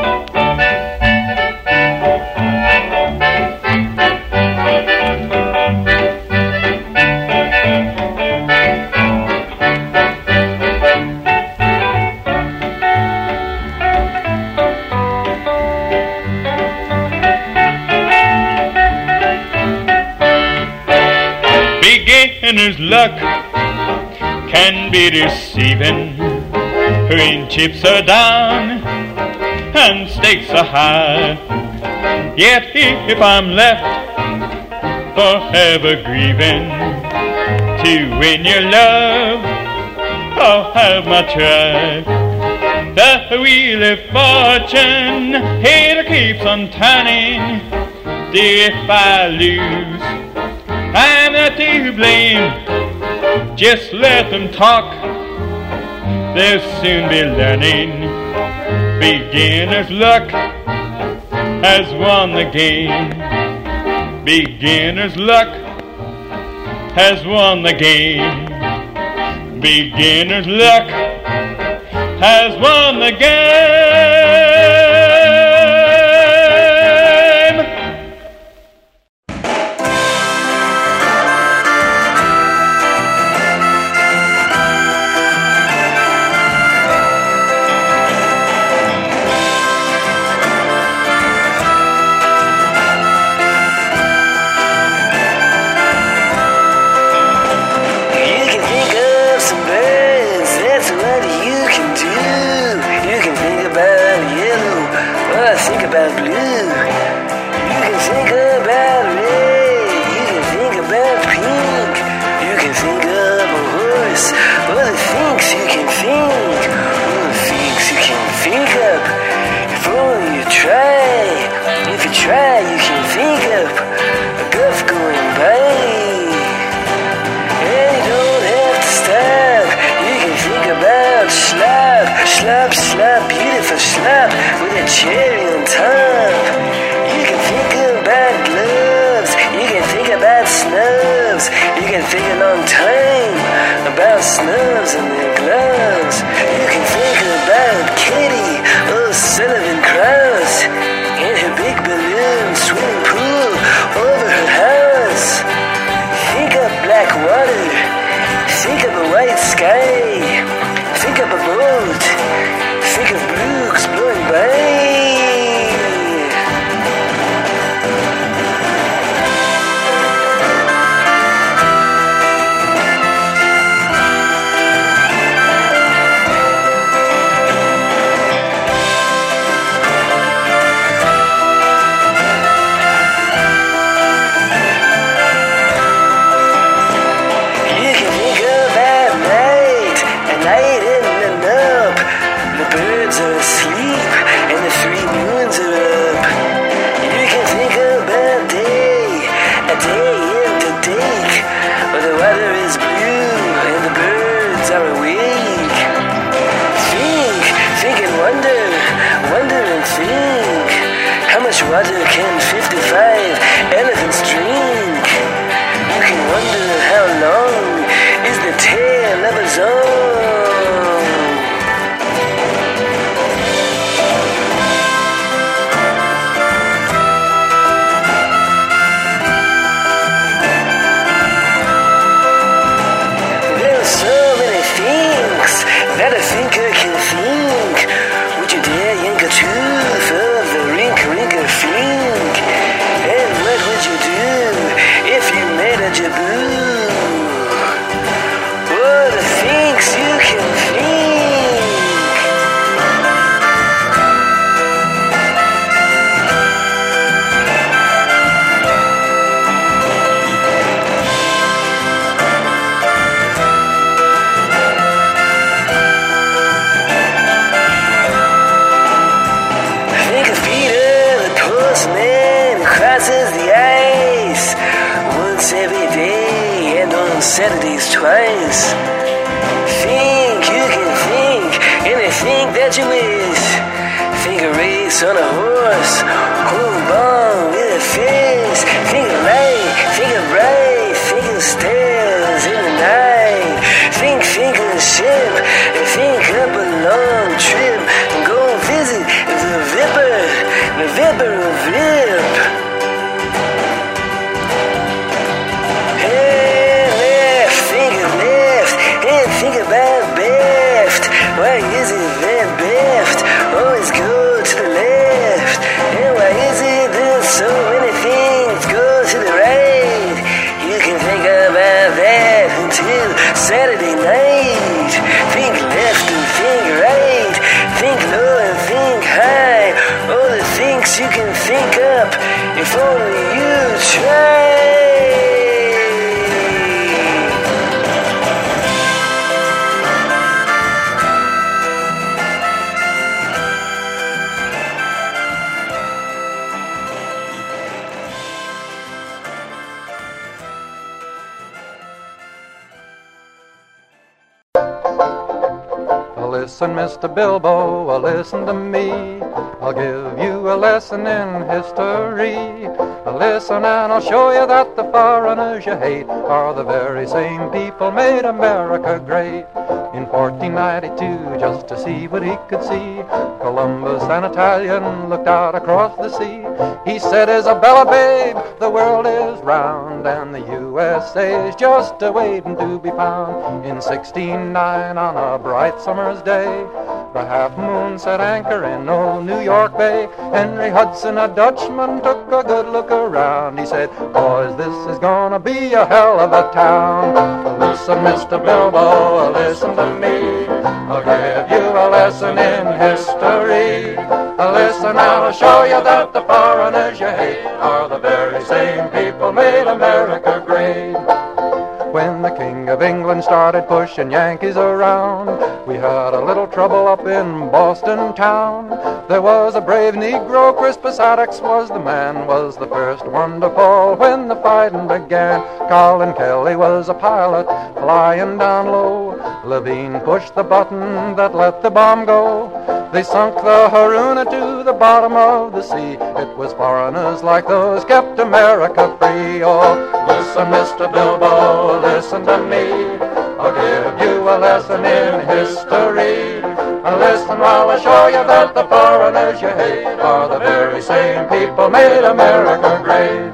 Beginner's luck can be deceiving when chips are down and stakes are high. Yet if I'm left forever grieving to win your love, I'll have my try. The wheel of fortune, it keeps on turning. Dear, if I lose, I'm not to blame. Just let them talk, they'll soon be learning. Beginner's luck has won the game. Beginner's luck has won the game. Beginner's luck has won the game. Slap, beautiful slap with a cherry on top. You can think about gloves, you can think about snubs, you can think a long time about snubs and their gloves. You can think about Kitty, Sullivan Krause, and her big balloon swimming pool over her house. Think of black water, think of a white sky, think of a boat, think of Brooks blowing by. that a thinker can think. Would you dare yank a tooth of the rink-rinker fink? And what would you do if you made a jaboo? Oh, the things you can think. Crosses the ice once every day and on Saturdays twice. Think you can think anything that you wish. Think a race on a horse, home bomb with a fish. Think of light, think of bright, think of stars in the night. Think of a ship, and think up a long trip. And go visit the Vipper of Vip. Think about Beft. Why is it that Beft always go to the left? And why is it that so many things go to the right? You can think about that until Saturday night. Think left and think right. Think low and think high. All the things you can think up if only you try. Listen, Mr. Bilbo, listen to me. I'll give you a lesson in history. Listen and I'll show you that the foreigners you hate are the very same people made America great. In 1492, just to see what he could see, Columbus, an Italian, looked out across the sea. He said, Isabella, babe, the world is round, and the USA's just a-waiting to be found. In 1609, on a bright summer's day, the Half Moon set anchor in old New York Bay. Henry Hudson, a Dutchman, took a good look around. He said, boys, this is gonna be a hell of a town. Listen, Mr. Bilbo, listen to me. I'll give you a lesson in history. Listen, I'll show you that the foreigners you hate are the very same people made America great. When the King of England started pushing Yankees around, we had a little trouble up in Boston town. There was a brave Negro, Crispus Attucks was the man, was the first one to fall when the fighting began. Colin Kelly was a pilot, flying down low. Levine pushed the button that let the bomb go. They sunk the Haruna to the bottom of the sea. It was foreigners like those kept America free. Oh, listen, Mr. Bilbo, listen to me. I'll give you a lesson in history. Listen while I show you that the foreigners you hate are the very same people made America great.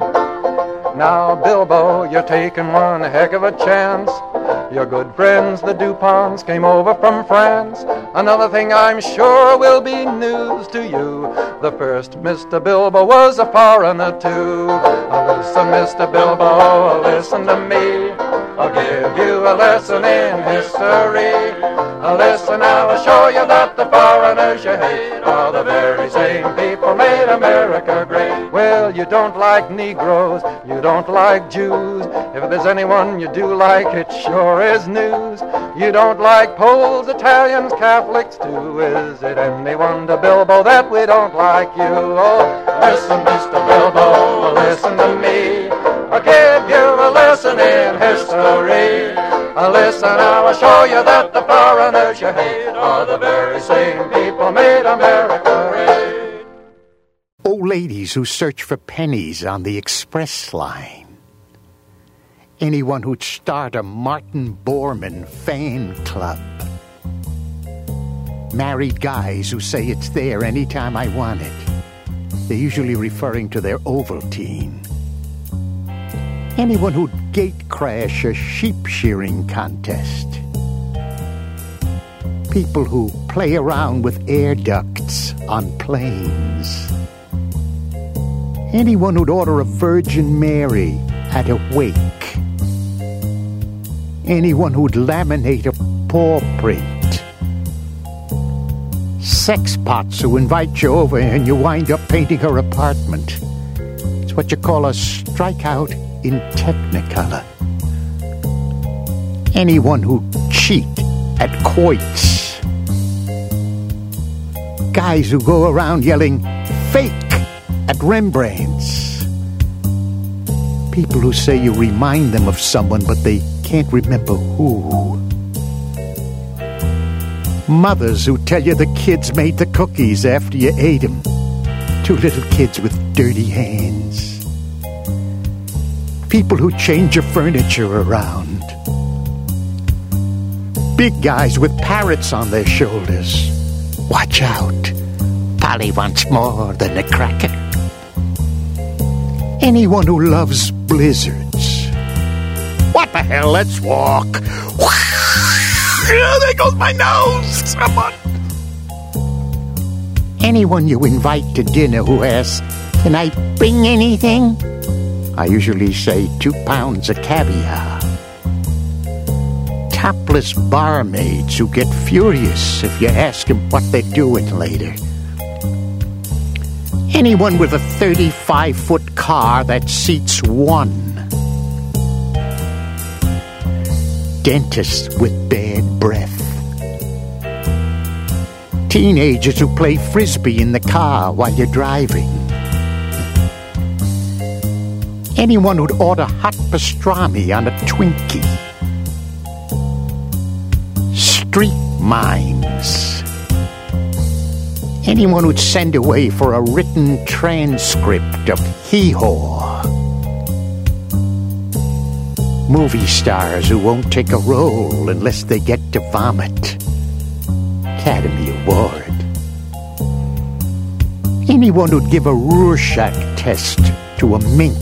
Now, Bilbo, you're taking one heck of a chance. Your good friends, the DuPonts, came over from France. Another thing I'm sure will be news to you. The first Mr. Bilbo was a foreigner too. Listen, Mr. Bilbo, listen to me. I'll give you a lesson in history. Listen, I'll show you that the foreigners you hate are the very same people made America great. Well, you don't like Negroes, you don't like Jews. If there's anyone you do like, it sure is news. You don't like Poles, Italians, Catholics too. Is it any wonder, Bilbo, that we don't like you? Oh, listen, Mr. Bilbo, listen to me. I'll give you a lesson in history. Listen, I will show you that the foreigners you hate are the very same people made America great. Old ladies who search for pennies on the express line. Anyone who'd start a Martin Bormann fan club. Married guys who say it's there anytime I want it. They're usually referring to their Ovaltine. Anyone who'd gate crash a sheep shearing contest. People who play around with air ducts on planes. Anyone who'd order a Virgin Mary at a wake. Anyone who'd laminate a paw print. Sex pots who invite you over and you wind up painting her apartment. It's what you call a strikeout in Technicolor. Anyone who cheat at quoits. Guys who go around yelling fake at Rembrandts. People who say you remind them of someone but they can't remember who. Mothers who tell you the kids made the cookies after you ate them. Two little kids with dirty hands. People who change your furniture around. Big guys with parrots on their shoulders. Watch out. Polly wants more than a cracker. Anyone who loves blizzards. What the hell? Let's walk. There goes my nose. Someone. Anyone you invite to dinner who asks, "Can I bring anything?" I usually say 2 pounds of caviar. Topless barmaids who get furious if you ask them what they're doing later. Anyone with a 35-foot car that seats one. Dentists with bad breath. Teenagers who play frisbee in the car while you're driving. Anyone who'd order hot pastrami on a Twinkie. Street mimes. Anyone who'd send away for a written transcript of hee-haw. Movie stars who won't take a role unless they get to vomit. Academy Award. Anyone who'd give a Rorschach test to a mink.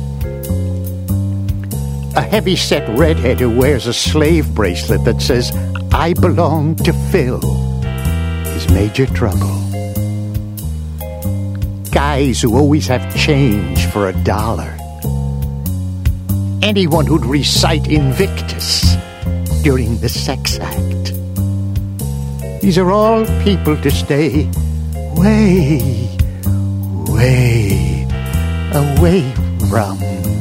A heavy-set redhead who wears a slave bracelet that says, "I belong to Phil," is major trouble. Guys who always have change for $1. Anyone who'd recite Invictus during the sex act. These are all people to stay way, way away from.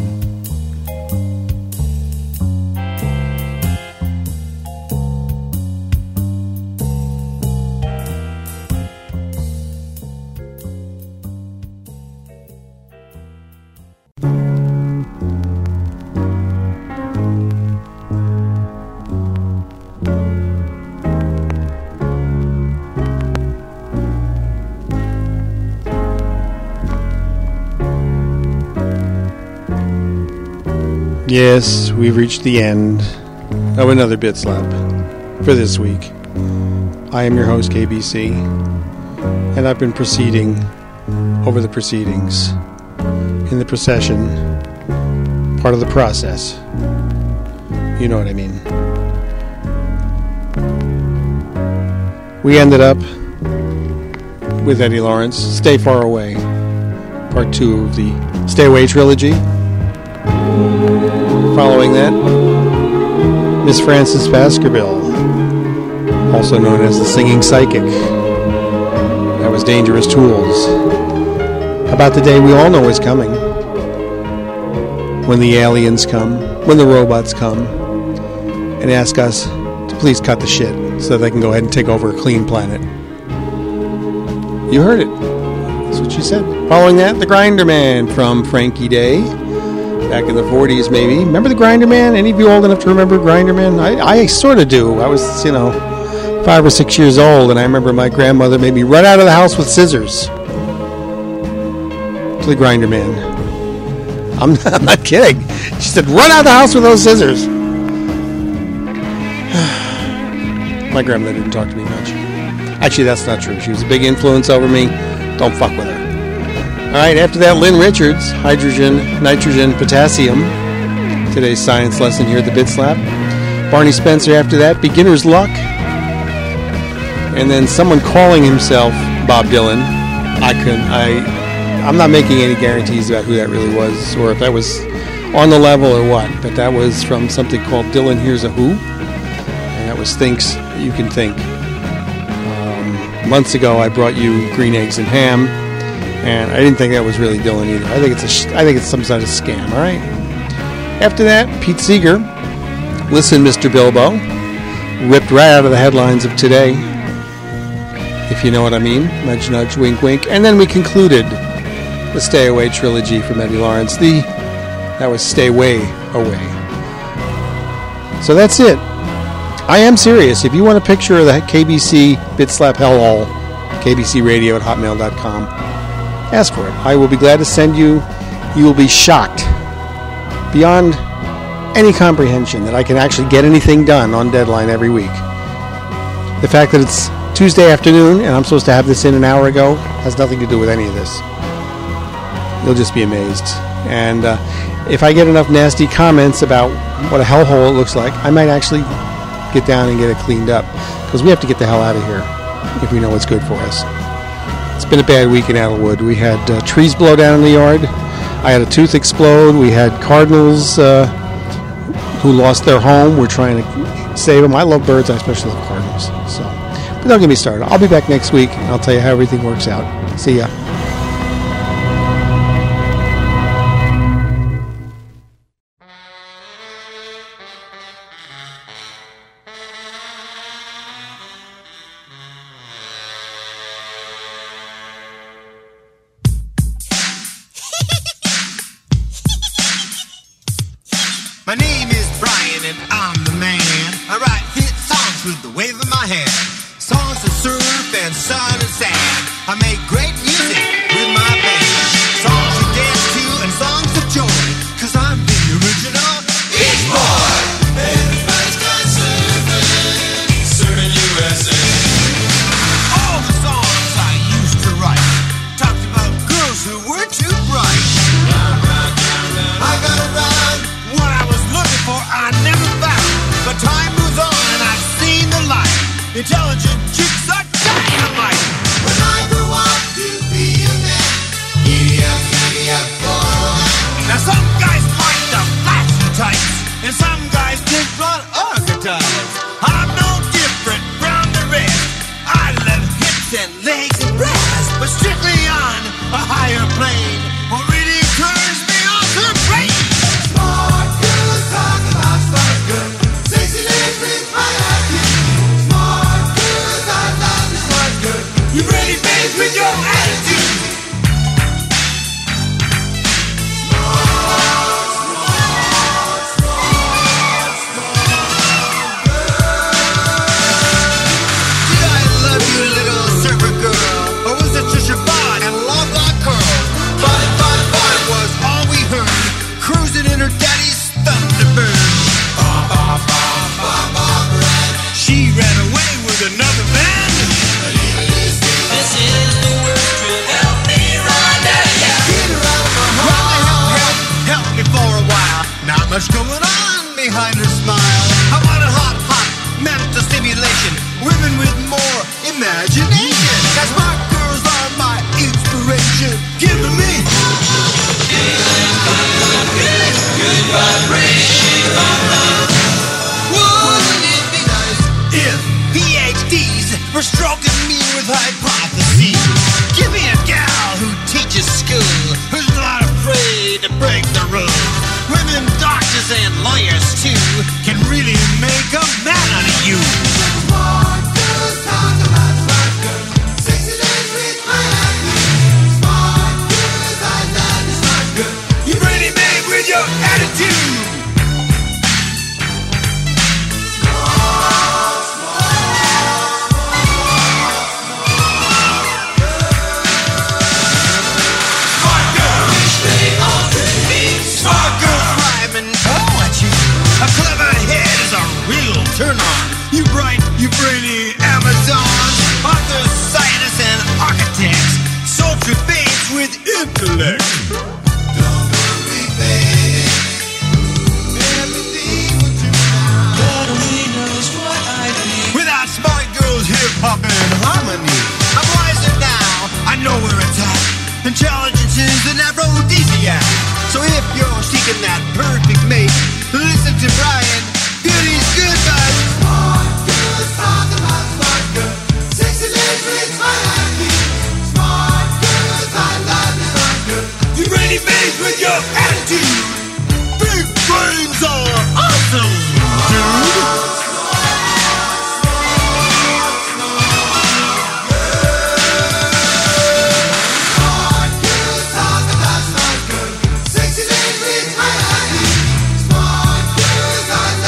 Yes, we've reached the end of another Bit Slap for this week. I am your host, KBC, and I've been proceeding over the proceedings in the procession, part of the process. You know what I mean. We ended up with Eddie Lawrence, Stay Far Away, part 2 of the Stay Away trilogy. Following that, Miss Frances Baskerville, also known as the Singing Psychic. That was Dangerous Tools. About the day we all know is coming. When the aliens come, when the robots come, and ask us to please cut the shit so they can go ahead and take over a clean planet. You heard it. That's what she said. Following that, the Grinder Man from Frankie Day. Back in the 40s, maybe. Remember the Grinder Man? Any of you old enough to remember Grinder Man? I sort of do. I was, 5 or 6 years old, and I remember my grandmother made me run out of the house with scissors to the Grinder Man. I'm not kidding. She said, run out of the house with those scissors. My grandmother didn't talk to me much. Actually, that's not true. She was a big influence over me. Don't fuck with her. All right, after that, Lynn Richards, Hydrogen, Nitrogen, Potassium. Today's science lesson here at the Bit Slap. Barney Spencer after that, Beginner's Luck. and then someone calling himself Bob Dylan. I'm not making any guarantees about who that really was, or if that was on the level or what, but that was from something called Dylan Hears a Who, and that was Thinks You Can Think. Months ago, I brought you Green Eggs and Ham, and I didn't think that was really Dylan either. I think it's some sort of scam. All right. After that, Pete Seeger, Listen, Mr. Bilbo, ripped right out of the headlines of today, if you know what I mean. Nudge, nudge, wink, wink. And then we concluded the Stay Away trilogy from Eddie Lawrence. That was Stay Way Away. So that's it. I am serious. If you want a picture of the KBC Bitslap Hellhole, kbcradio@hotmail.com, ask for it. I will be glad to send you. You will be shocked beyond any comprehension that I can actually get anything done on deadline every week. The fact that it's Tuesday afternoon and I'm supposed to have this in an hour ago has nothing to do with any of this. You'll just be amazed. And if I get enough nasty comments about what a hellhole it looks like, I might actually get down and get it cleaned up, because we have to get the hell out of here if we know what's good for us. It's been a bad week in Adelwood. We had trees blow down in the yard. I had a tooth explode. We had cardinals who lost their home. We're trying to save them. I love birds. I especially love cardinals. So, but don't get me started. I'll be back next week, and I'll tell you how everything works out. See ya. My name is Brian and I'm the man. I write hit songs with the wave of my hand. Songs of surf and sun and sand. I make great music with my band. Songs to dance to and songs of joy, 'cause I'm the original Beach Boy. Surfing USA. All the songs I used to write talked about girls who were too bright. I gotta run. What I was looking for, I never found. But time moves on and I've seen the light. Intelligent chicks are dynamite. When I grew up to be a man, giddy up, boy. Now some guys like the flashy types, and some guys dig blood archetypes. I'm no different from the rest. I love hips and legs and breasts, but strictly on a higher plane. What really turns me on to brain. Smart girls talk about smart girls. Sexy ladies with my IQ. Smart girls, I love the smart girls. You ready, babe, with your attitude. Did I love you, little surfer girl? Or was it just your bod and long black curls? But was all we heard. Cruising in her daddy's Thunderbird. She ran away with another man. This is the worst trip. Help me run down. Get her out of my heart. Help me for a while. Not much going on behind her smile. I want a hot, mental stimulation. Women with more imagination. That's my girls are my inspiration. Give them me. Good vibration. Wouldn't it be nice if PhDs were stroking me with hypotheses? Give me a gal who teaches school, who's not afraid to break the rules. Women doctors and lawyers too can really make a man out of you. Smart girls talk about smart girls. Sexy ladies with my IQ. Smart girls, I love the smart girls. You ready, babe, with your attitude? Smart girls rhyming poetry. A clever head is a real turn on. You bright, you brainy Amazon. Authors, scientists, and architects. Sultry babes with intellect. Don't worry, babe. Everything will turn out. God only knows what I think. Without smart girls, hip hop love and harmony. I'm wiser now, I know where it's at. Intelligence is an aphrodisiac. So if you're seeking that perfect mate, listen to Brian. Beauty's good, but smart girls talk about smart girls. Sexy ladies with smart happy. Smart girls, I love you, smart girls. You're ready, made with your attitude. Big brains are awesome, dude.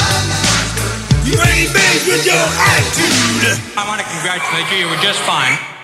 With your attitude. I want to congratulate you. You were just fine.